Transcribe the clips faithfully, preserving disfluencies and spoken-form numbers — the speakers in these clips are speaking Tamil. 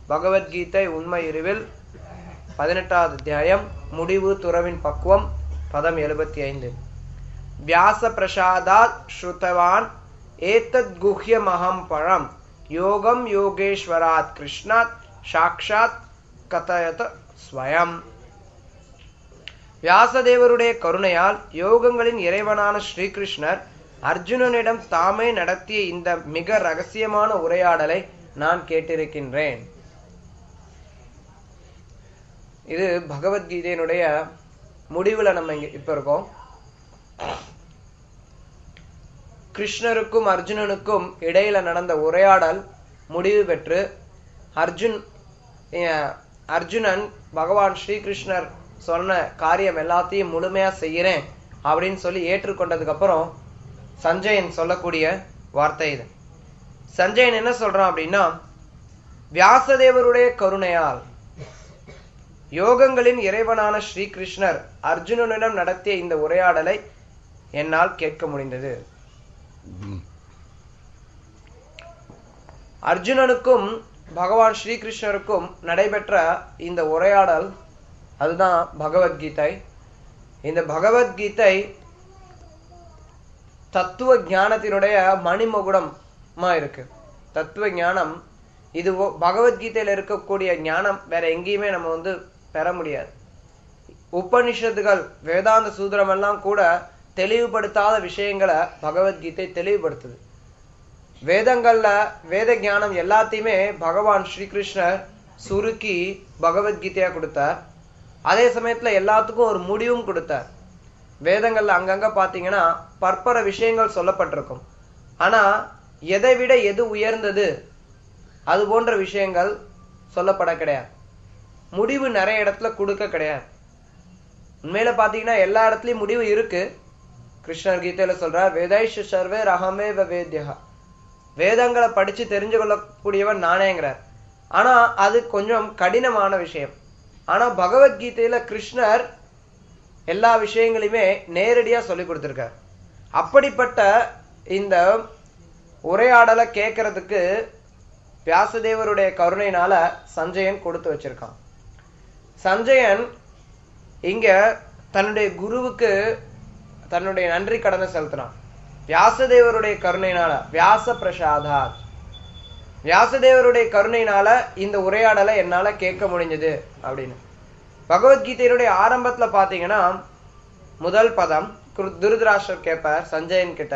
பகவத்கீதை உண்மை இருவில் பதினெட்டாவது அத்தியாயம் முடிவு துறவின் பக்குவம் பதம் எழுபத்தி ஐந்து. வியாச பிரசாதாத் ஸ்ருதவான் ஏதத் குஹ்யமஹம் பரம் யோகம் யோகேஸ்வராத் கிருஷ்ணாத் சாக்ஷாத் கதயத ஸ்வயம். வியாசதேவருடைய கருணையால் யோகங்களின் இறைவனான ஸ்ரீகிருஷ்ணர் அர்ஜுனனிடம் தாமே நடத்திய இந்த மிக ரகசியமான உரையாடலை நான் கேட்டிருக்கின்றேன். இது பகவத்கீதையினுடைய முடிவுல நம்ம இங்க இப்ப இருக்கோம். கிருஷ்ணருக்கும் அர்ஜுனனுக்கும் இடையில நடந்த உரையாடல் முடிவு பெற்று அர்ஜுன் அர்ஜுனன் பகவான் ஸ்ரீகிருஷ்ணர் சொன்ன காரியம் எல்லாத்தையும் முழுமையா செய்யறேன் அப்படின்னு சொல்லி ஏற்றுக்கொண்டதுக்கு அப்புறம் சஞ்சயன் சொல்லக்கூடிய வார்த்தை இது. சஞ்சயன் என்ன சொல்றான் அப்படின்னா, வியாசதேவருடைய கருணையால் யோகங்களின் இறைவனான ஸ்ரீகிருஷ்ணர் அர்ஜுனனிடம் நடத்திய இந்த உரையாடலை என்னால் கேட்க முடிந்தது. அர்ஜுனனுக்கும் பகவான் ஸ்ரீகிருஷ்ணருக்கும் நடைபெற்ற இந்த உரையாடல் அதுதான் பகவத்கீதை. இந்த பகவத்கீதை தத்துவ ஞானத்தினுடைய மணிமகுடமா இருக்கு. தத்துவ ஞானம் இது பகவத்கீதையில இருக்கக்கூடிய ஞானம் வேற எங்கேயுமே நம்ம வந்து பெற முடியாது. உபனிஷத்துகள் வேதாந்த சூத்திரம் எல்லாம் கூட தெளிவுபடுத்தாத விஷயங்களை பகவத்கீதை தெளிவுபடுத்துது. வேதங்கள்ல வேத ஞானம் எல்லாத்தையுமே பகவான் ஸ்ரீகிருஷ்ணர் சுருக்கி பகவத்கீதையா கொடுத்தார். அதே சமயத்துல எல்லாத்துக்கும் ஒரு முடிவும் கொடுத்தார். வேதங்கள்ல அங்கங்க பாத்தீங்கன்னா பற்பல விஷயங்கள் சொல்லப்பட்டிருக்கும். ஆனா எதை விட எது உயர்ந்தது அது போன்ற விஷயங்கள் சொல்லப்பட கிடையாது. முடிவு நிறைய இடத்துல கொடுக்க கிடையாது. உண்மையில பாத்தீங்கன்னா எல்லா இடத்துலயும் முடிவு இருக்கு. கிருஷ்ணர் கீதையில சொல்றார், வேதைஷ சர்வே ரஹமே வேத்யா, வேதங்களை படிச்சு தெரிஞ்சு கொள்ளக்கூடியவன் நானேங்கிறார். ஆனா அது கொஞ்சம் கடினமான விஷயம். ஆனா பகவத்கீதையில கிருஷ்ணர் எல்லா விஷயங்களையுமே நேரடியா சொல்லி கொடுத்திருக்கார். அப்படிப்பட்ட இந்த உரையாடலை கேட்கறதுக்கு வியாசதேவருடைய கருணையினால சஞ்சயன் கொடுத்து வச்சிருக்கான். சஞ்சயன் இங்க தன்னுடைய குருவுக்கு தன்னுடைய நன்றி கடனை செலுத்தினான். வியாசதேவருடைய கருணையினால, வியாச பிரசாதா, வியாசதேவருடைய கருணையினால இந்த உரையாடலை என்னால கேட்க முடிஞ்சது அப்படின்னு. பகவத்கீதையினுடைய ஆரம்பத்துல பாத்தீங்கன்னா முதல் பதம் திருதராஷ்டிரர் கேட்பார் சஞ்சயன் கிட்ட,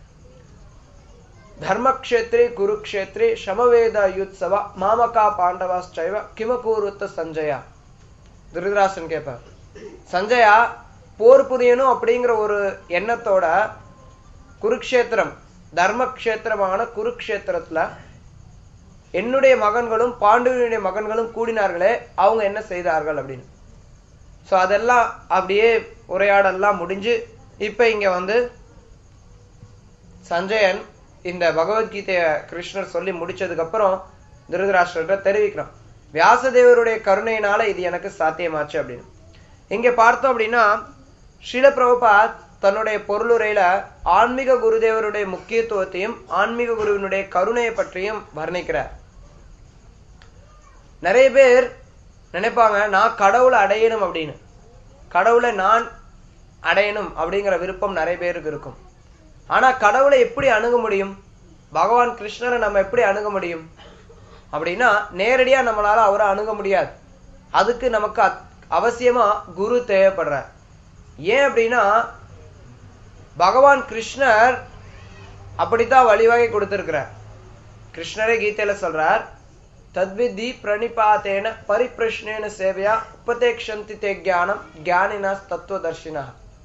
தர்மக்ஷேத்ரே குருக்ஷேத்ரே சமவேத யுத்சவ மாமகா பாண்டவாஸ்சைவ கிமகூருத்த சஞ்சயா. திருதராஷ்டிரன் கேட்பார், சஞ்சயா போர் புரியணும் அப்படிங்கிற ஒரு எண்ணத்தோட குருக்ஷேத்திரம் தர்மக்ஷேத்திரமான குருக்ஷேத்திரத்துல என்னுடைய மகன்களும் பாண்டவனுடைய மகன்களும் கூடினார்களே, அவங்க என்ன செய்தார்கள் அப்படின்னு. சோ அதெல்லாம் அப்படியே உரையாடெல்லாம் முடிஞ்சு இப்ப இங்க வந்து சஞ்சயன் இந்த பகவத்கீதைய கிருஷ்ணர் சொல்லி முடிச்சதுக்கு அப்புறம் திருதராஷ்டிரர் தெரிவிக்கிறான், வியாசதேவருடைய கருணையினால இது எனக்கு சாத்தியமாச்சு அப்படின்னு. இங்க பார்த்தோம் அப்படின்னா ஸ்ரீல பிரபுபாத் தன்னுடைய பொருளுரையில ஆன்மீக குருதேவருடைய முக்கியத்துவத்தையும் ஆன்மீக குருவினுடைய கருணையை பற்றியும் வர்ணிக்கிறார். நிறைய பேர் நினைப்பாங்க, நான் கடவுளை அடையணும் அப்படின்னு. கடவுளை நான் அடையணும் அப்படிங்கிற விருப்பம் நிறைய பேருக்கு இருக்கும். ஆனா கடவுளை எப்படி அணுக முடியும்? பகவான் கிருஷ்ணரை நம்ம எப்படி அணுக முடியும் அப்படின்னா, நேரடியா நம்மளால அவரை அணுக முடியாது. அதுக்கு நமக்கு அவசியமா குரு தேவைப்படுறார். ஏன் அப்படின்னா பகவான் கிருஷ்ணர் அப்படித்தான் வழிவகை கொடுத்திருக்கிறார். கிருஷ்ணரே கீதையில சொல்றார், தத்விதி பிரணிபாத்தேன பரிப்ரஷ்னேன சேவையா உபதேக்ஷந்தி தே ஞானம் ஞானினாஸ் தத்துவதர்ஷினா.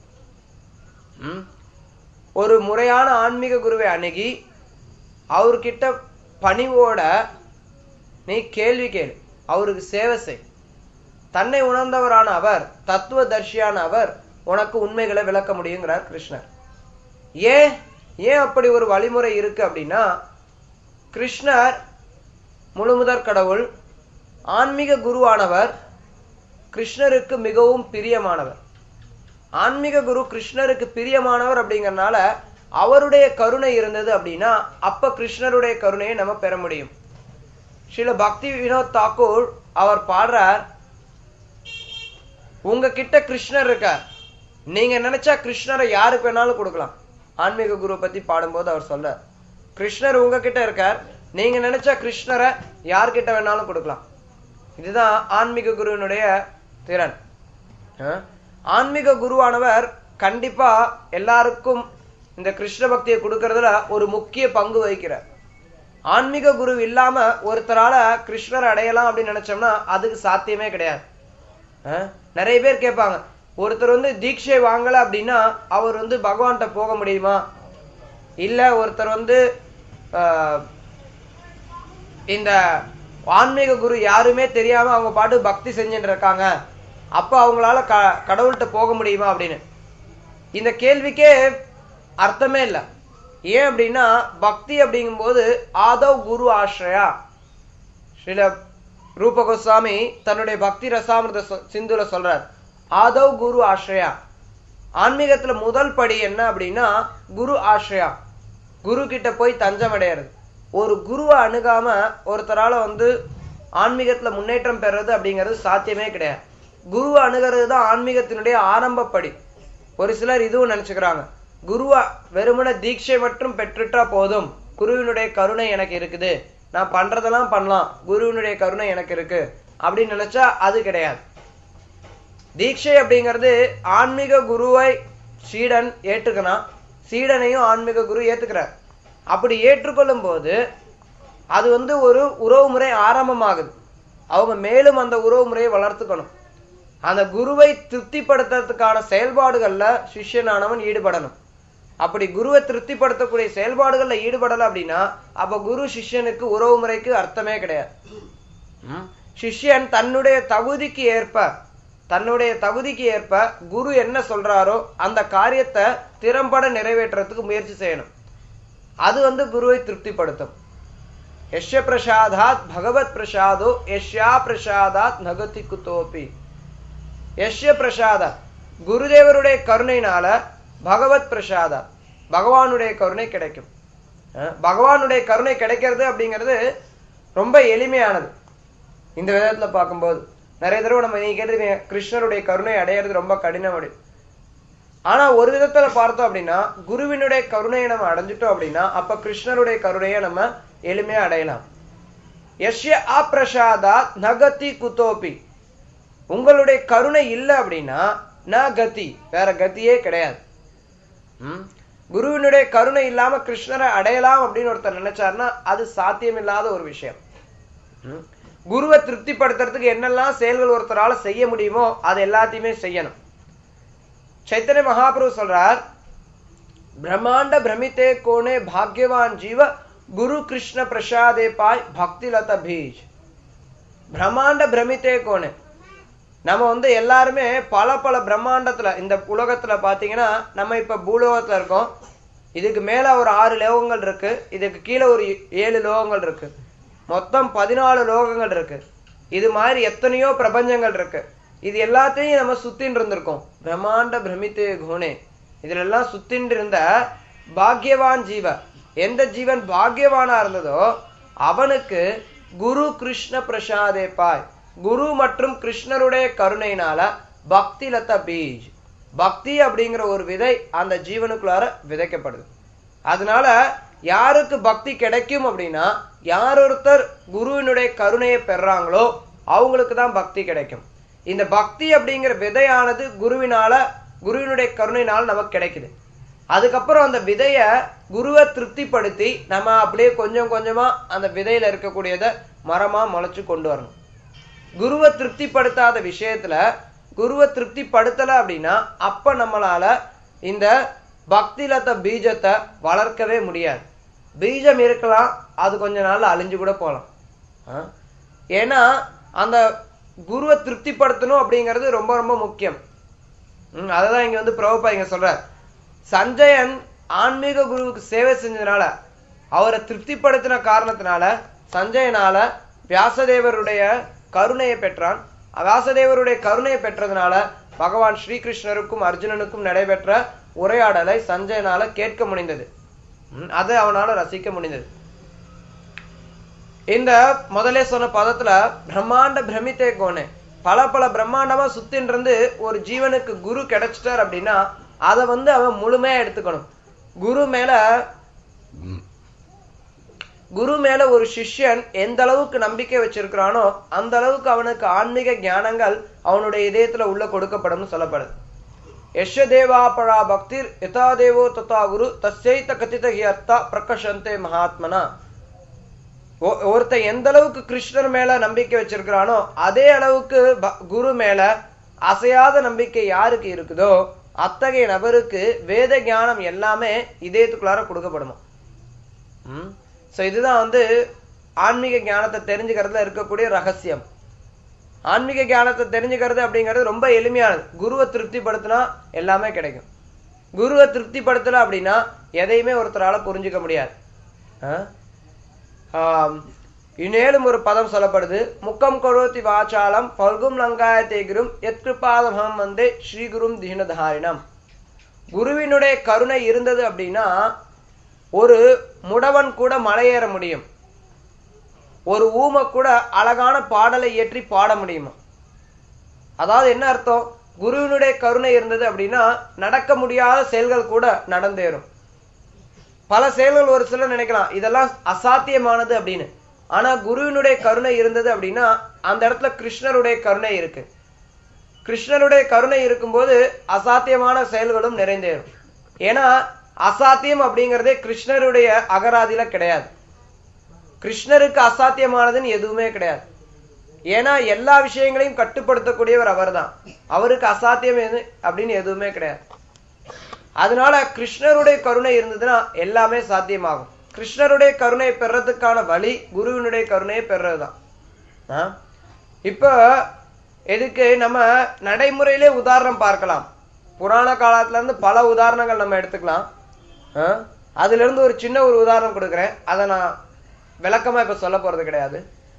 ஒரு முறையான ஆன்மீக குருவை அணுகி அவர்கிட்ட பணிவோட நீ கேள்வி கேளு, அவருக்கு சேவை செய். தன்னை உணர்ந்தவரான அவர், தத்துவதர்ஷியான அவர் உனக்கு உண்மைகளை விளக்க முடியுங்கிறார் கிருஷ்ணர். ஏன் ஏன் அப்படி ஒரு வழிமுறை இருக்கு அப்படின்னா, கிருஷ்ணர் முழுமுதற் கடவுள், ஆன்மீக குருவானவர், கிருஷ்ணருக்கு மிகவும் பிரியமானவர். ஆன்மீக குரு கிருஷ்ணருக்கு பிரியமானவர் அப்படிங்கறனால அவருடைய கருணை இருந்தது அப்படின்னா அப்ப கிருஷ்ணருடைய கருணையை நம்ம பெற முடியும். ஸ்ரீல பக்தி வினோத் தாக்கூர் அவர் பாடுறார், உங்ககிட்ட கிருஷ்ணர் இருக்கார், நீங்க நினைச்சா கிருஷ்ணரை யாருக்கு வேணாலும் கொடுக்கலாம். ஆன்மீக குரு பத்தி பாடும்போது அவர் சொல்ற, கிருஷ்ணர் உங்ககிட்ட இருக்கார், நீங்க நினைச்சா கிருஷ்ணரை யார்கிட்ட வேணாலும் கொடுக்கலாம். இதுதான் ஆன்மீக குருவினுடைய திறன். ஆன்மீக குருவானவர் கண்டிப்பா எல்லாருக்கும் இந்த கிருஷ்ண பக்தியை கொடுக்கறதுல ஒரு முக்கிய பங்கு வகிக்கிறார். ஆன்மீக குரு இல்லாம ஒருத்தரால கிருஷ்ணரை அடையலாம் அப்படின்னு நினைச்சோம்னா அதுக்கு சாத்தியமே கிடையாது. நிறைய பேர் கேட்பாங்க, ஒருத்தர் வந்து தீட்சை வாங்கல அப்படின்னா அவர் வந்து பகவான்கிட்ட போக முடியுமா? இல்ல ஒருத்தர் வந்து இந்த ஆன்மீக குரு யாருமே தெரியாம அவங்க பாட்டு பக்தி செஞ்சுட்டு இருக்காங்க, அப்ப அவங்களால க கடவுள்கிட்ட போக முடியுமா அப்படின்னு. இந்த கேள்விக்கே அர்த்தமே இல்லை. ஏன் அப்படின்னா பக்தி அப்படிங்கும் போது ஆதவ் குரு ஆශ්‍රயா. ஸ்ரீல ரூப கோஸ்வாமி தன்னுடைய பக்தி ரசாமிர்த சிந்துல சொல்றார், ஆதவ் குரு ஆශ්‍රயா. ஆன்மீகத்துல முதல் படி என்ன அப்படின்னா குரு ஆශ්‍රயா, குரு கிட்ட போய் தஞ்சம் அடையிறது. ஒரு குருவை அணுகாம ஒருத்தரால வந்து ஆன்மீகத்துல முன்னேற்றம் பெறது அப்படிங்கிறது சாத்தியமே கிடையாது. குருவை அணுகிறது தான் ஆன்மீகத்தினுடைய ஆரம்ப படி. ஒரு சிலர் இதுவும் நினைச்சுக்கிறாங்க, குருவா வெறுமன தீட்சை மட்டும் பெற்றுட்டா போதும், குருவினுடைய கருணை எனக்கு இருக்குது, நான் பண்றதெல்லாம் பண்ணலாம், குருவினுடைய கருணை எனக்கு இருக்கு அப்படின்னு நினைச்சா அது கிடையாது. தீட்சை அப்படிங்கிறது ஆன்மீக குருவை சீடன் ஏற்றுக்கணும், சீடனையும் ஆன்மீக குரு ஏத்துக்கிறார். அப்படி ஏற்றுக்கொள்ளும் போது அது வந்து ஒரு உறவு முறை ஆரம்பமாகுது. அவங்க மேலும் அந்த உறவு முறையை வளர்த்துக்கணும். அந்த குருவை திருப்திப்படுத்துறதுக்கான செயல்பாடுகள்ல சிஷ்யனானவன் ஈடுபடணும். அப்படி குருவை திருப்திப்படுத்தக்கூடிய செயல்பாடுகள்ல ஈடுபடல அப்படின்னா அப்ப குரு சிஷ்யனுக்கு உறவு முறைக்கு அர்த்தமே கிடையாது. சிஷ்யன் தன்னுடைய தகுதிக்கு ஏற்ப தன்னுடைய தகுதிக்கு ஏற்ப குரு என்ன சொல்றாரோ அந்த காரியத்தை திறம்பட நிறைவேற்றுறதுக்கு முயற்சி செய்யணும். அது வந்து குருவை திருப்திப்படுத்தும். யஷ்ய பிரசாதாத் பகவத் பிரசாதோ யஷ்யா பிரசாதாத் நகதி குதோபி. யஷ்ய பிரசாத குருதேவருடைய கருணையினால பகவத் பிரசாத பகவானுடைய கருணை கிடைக்கும். பகவானுடைய கருணை கிடைக்கிறது அப்படிங்கிறது ரொம்ப எளிமையானது. இந்த விதத்துல பார்க்கும்போது நிறைய தடவை நம்ம நீங்க கேட்டிருக்கீங்க, கிருஷ்ணருடைய கருணை அடையிறது ரொம்ப கடினம் அப்படி. ஆனா ஒரு விதத்துல பார்த்தோம் அப்படின்னா குருவினுடைய கருணையை நம்ம அடைஞ்சிட்டோம் அப்படின்னா அப்ப கிருஷ்ணருடைய கருணையை நம்ம எளிமையா அடையலாம். யஷ்ய அப்ரசாதா நகதி குதோபி. உங்களுடைய கருணை இல்லை அப்படின்னா ந கதி, வேற கதியே கிடையாது. உம் குருவினுடைய கருணை இல்லாம கிருஷ்ணரை அடையலாம் அப்படின்னு ஒருத்தர் நினைச்சாருன்னா அது சாத்தியம் இல்லாத ஒரு விஷயம். குருவை திருப்திப்படுத்துறதுக்கு என்னெல்லாம் செயல்கள் ஒருத்தரால செய்ய முடியுமோ அது எல்லாத்தையுமே செய்யணும். சைத்தன்ய மகாபிரபு சொல்றார், பிரம்மாண்ட பிரமித்தே கோனே பாக்யவான் ஜீவ குரு கிருஷ்ண பிரசாதே பாய் பக்தி லத பீஜ். பிரம்மாண்ட பிரமித்தே கோனே, நம்ம வந்து எல்லாருமே பல பல பிரம்மாண்டத்துல இந்த உலகத்துல பாத்தீங்கன்னா நம்ம இப்ப பூலோகத்துல இருக்கோம். இதுக்கு மேல ஒரு ஆறு லோகங்கள் இருக்கு, இதுக்கு கீழே ஒரு ஏழு லோகங்கள் இருக்கு, மொத்தம் பதினாலு லோகங்கள் இருக்கு. இது மாதிரி எத்தனையோ பிரபஞ்சங்கள் இருக்கு. இது எல்லாத்தையும் நம்ம சுத்தின் இருந்திருக்கோம். பிரம்மாண்ட பிரமித்தே கோனே, இதுல எல்லாம் சுத்தின் இருந்த பாக்யவான் ஜீவ, எந்த ஜீவன் பாக்யவானா இருந்ததோ அவனுக்கு குரு கிருஷ்ண பிரசாதே பாய், குரு மற்றும் கிருஷ்ணருடைய கருணையினால பக்தி லத பீஜ், பக்தி அப்படிங்கிற ஒரு விதை அந்த ஜீவனுக்குள்ளார விதைக்கப்படுது. அதனால யாருக்கு பக்தி கிடைக்கும் அப்படின்னா யார் ஒருத்தர் குருவினுடைய கருணையை பெறாங்களோ அவங்களுக்கு தான் பக்தி கிடைக்கும். இந்த பக்தி அப்படிங்கிற விதையானது குருவினால குருவினுடைய கருணையினால நமக்கு கிடைக்குது. அதுக்கப்புறம் அந்த விதைய குருவை திருப்திப்படுத்தி நம்ம அப்படியே கொஞ்சம் கொஞ்சமா அந்த விதையில இருக்கக்கூடியதை மரமா முளைச்சு கொண்டு வரணும். குருவை திருப்திப்படுத்தாத விஷயத்துல குருவை திருப்திப்படுத்தல அப்படின்னா அப்ப நம்மளால இந்த பக்தி லத பீஜத்தை வளர்க்கவே முடியாது. பீஜம் இருக்கலாம், அது கொஞ்ச நாள்ல அழிஞ்சு கூட போகலாம். ஏன்னா அந்த குருவை திருப்திப்படுத்தணும் அப்படிங்கிறது ரொம்ப ரொம்ப முக்கியம். உம் அததான் இங்க வந்து பிரபுபா இங்க சொல்ற, சஞ்சயன் ஆன்மீக குருவுக்கு சேவை செஞ்சதுனால அவரை திருப்திப்படுத்தின காரணத்தினால சஞ்சயனால வியாசதேவருடைய கருணையை பெற்றான். வியாசதேவருடைய கருணையை பெற்றதுனால பகவான் ஸ்ரீகிருஷ்ணருக்கும் அர்ஜுனனுக்கும் நடைபெற்ற உரையாடலை சஞ்சயனால கேட்க முடிந்தது, அதை அவனால ரசிக்க முடிந்தது. இந்த முதலே சொன்ன பதத்துல பிரம்மாண்ட பிரமித்தே கோனே, பல பல பிரம்மாண்டமா சுத்தின்னு இருந்து ஒரு ஜீவனுக்கு குரு கிடைச்சிட்டார் அப்படின்னா அதை வந்து அவன் முழுமையா எடுத்துக்கணும். குரு மேல குரு மேல ஒரு சிஷ்யன் எந்த அளவுக்கு நம்பிக்கை வச்சிருக்கிறானோ அந்த அளவுக்கு அவனுக்கு ஆன்மீக ஞானங்கள் அவனுடைய இதயத்துல உள்ள கொடுக்கப்படும் சொல்லப்படுது. யஷ தேவா பரா பக்திர் யதா தேவோ ததா குரு தஸ்யைத கதித ஹி அர்த்தா பிரகஷந்தே மகாத்மனா. ஒருத்தன் எந்த அளவுக்கு கிருஷ்ணர் மேல நம்பிக்கை வச்சிருக்கிறானோ அதே அளவுக்கு குரு மேல அசையாத நம்பிக்கை யாருக்கு இருக்குதோ அத்தகைய நபருக்கு வேத ஞானம் எல்லாமே இதயத்துக்குள்ளார கொடுக்கப்படுமா. உம் சோ இதுதான் வந்து ஆன்மீக ஞானத்தை தெரிஞ்சுக்கிறதுல இருக்கக்கூடிய ரகசியம். ஆன்மீக ஞானத்தை தெரிஞ்சுக்கிறது அப்படிங்கிறது ரொம்ப எளிமையானது. குருவை திருப்திப்படுத்தினா எல்லாமே கிடைக்கும். குருவை திருப்திப்படுத்தல அப்படின்னா எதையுமே ஒருத்தரால புரிஞ்சுக்க முடியாது. ஆஹ் இன்னேலும் ஒரு பதம் சொல்லப்படுது. முக்கம் கரோதி வாச்சாலம் பல்கும் லங்காயத்தேகிரும் எத் கிருபாதமம் வந்தே ஸ்ரீகுரும் தீனதாரிணம். குருவினுடைய கருணை இருந்தது அப்படின்னா ஒரு முடவன் கூட மலையேற முடியும். ஒரு ஊமை கூட அழகான பாடலை ஏற்றி பாட முடியுமா? அதாவது என்ன அர்த்தம்? குருவினுடைய கருணை இருந்தது அப்படின்னா நடக்க முடியாத செயல்கள் கூட நடந்தேறும். பல செயல்கள் ஒரு சிலர் நினைக்கலாம் இதெல்லாம் அசாத்தியமானது அப்படின்னு. ஆனா குருவினுடைய கருணை இருந்தது அப்படின்னா அந்த இடத்துல கிருஷ்ணருடைய கருணை இருக்கு. கிருஷ்ணருடைய கருணை இருக்கும்போது அசாத்தியமான செயல்களும் நிறைந்தேறும். ஏன்னா அசாத்தியம் அப்படிங்கிறதே கிருஷ்ணருடைய அகராதியில கிடையாது. கிருஷ்ணருக்கு அசாத்தியமானதுன்னு எதுவுமே கிடையாது. ஏன்னா எல்லா விஷயங்களையும் கட்டுப்படுத்தக்கூடியவர் அவர் தான். அவருக்கு அசாத்தியம் எது அப்படின்னு எதுவுமே கிடையாது. அதனால கிருஷ்ணருடைய கருணை இருந்ததுன்னா எல்லாமே சாத்தியமாகும். கிருஷ்ணருடைய கருணையை பெறதுக்கான வழி குருவினுடைய கருணையை பெறதுதான். இப்ப எதுக்கு நம்ம நடைமுறையிலே உதாரணம் பார்க்கலாம். புராண காலத்துல இருந்து பல உதாரணங்கள் நம்ம எடுத்துக்கலாம். அதுல இருந்து ஒரு சின்ன ஒரு உதாரணம் கொடுக்குறேன். அதை நான் விளக்கமா இப்ப சொல்ல போறது கிடையாது.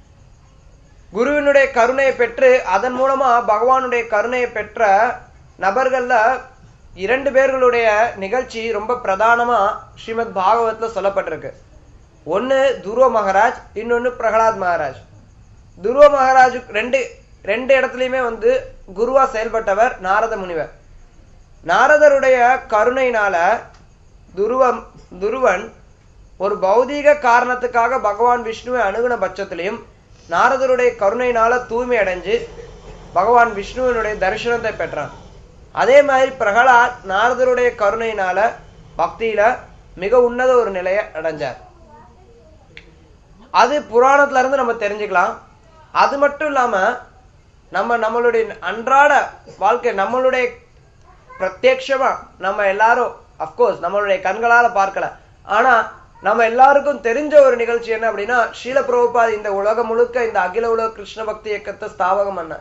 குருவினுடைய கருணையை பெற்று அதன் மூலமா பகவானுடைய கருணையை பெற்ற நபர்கள்ல இரண்டு பேர்களுடைய நிகழ்ச்சி ரொம்ப பிரதானமா ஸ்ரீமத் பாகவத்ல சொல்லப்பட்டிருக்கு. ஒன்னு துருவ மகாராஜ், இன்னொன்னு பிரகலாத் மகாராஜ். துருவ மகாராஜ் ரெண்டு ரெண்டு இடத்துலயுமே வந்து குருவா செயல்பட்டவர் நாரத முனிவர். நாரதருடைய கருணையினால துருவம் துருவன் ஒரு பௌதீக காரணத்துக்காக பகவான் விஷ்ணுவை அணுகுன பட்சத்திலையும் நாரதருடைய கருணையினால தூய்மை அடைஞ்சு பகவான் விஷ்ணுவனுடைய தரிசனத்தை பெற்றான். அதே மாதிரி பிரகலாத் நாரதருடைய கருணையினால பக்தியில மிக உன்னத ஒரு நிலையை அடைஞ்சார். அது புராணத்துல இருந்து நம்ம தெரிஞ்சுக்கலாம். அது மட்டும் இல்லாம நம்ம நம்மளுடைய அன்றாட வாழ்க்கை நம்மளுடைய பிரத்யட்சமா நம்ம எல்லாரும் அப்கோர்ஸ் நம்மளுடைய கண்களால பார்க்கல, ஆனா நம்ம எல்லாருக்கும் தெரிஞ்ச ஒரு நிகழ்ச்சி என்ன அப்படின்னா ஸ்ரீல பிரபுபாத் இந்த உலகம் முழுக்க இந்த அகில உலக கிருஷ்ண பக்தி இயக்கத்தை ஸ்தாபகம் பண்ண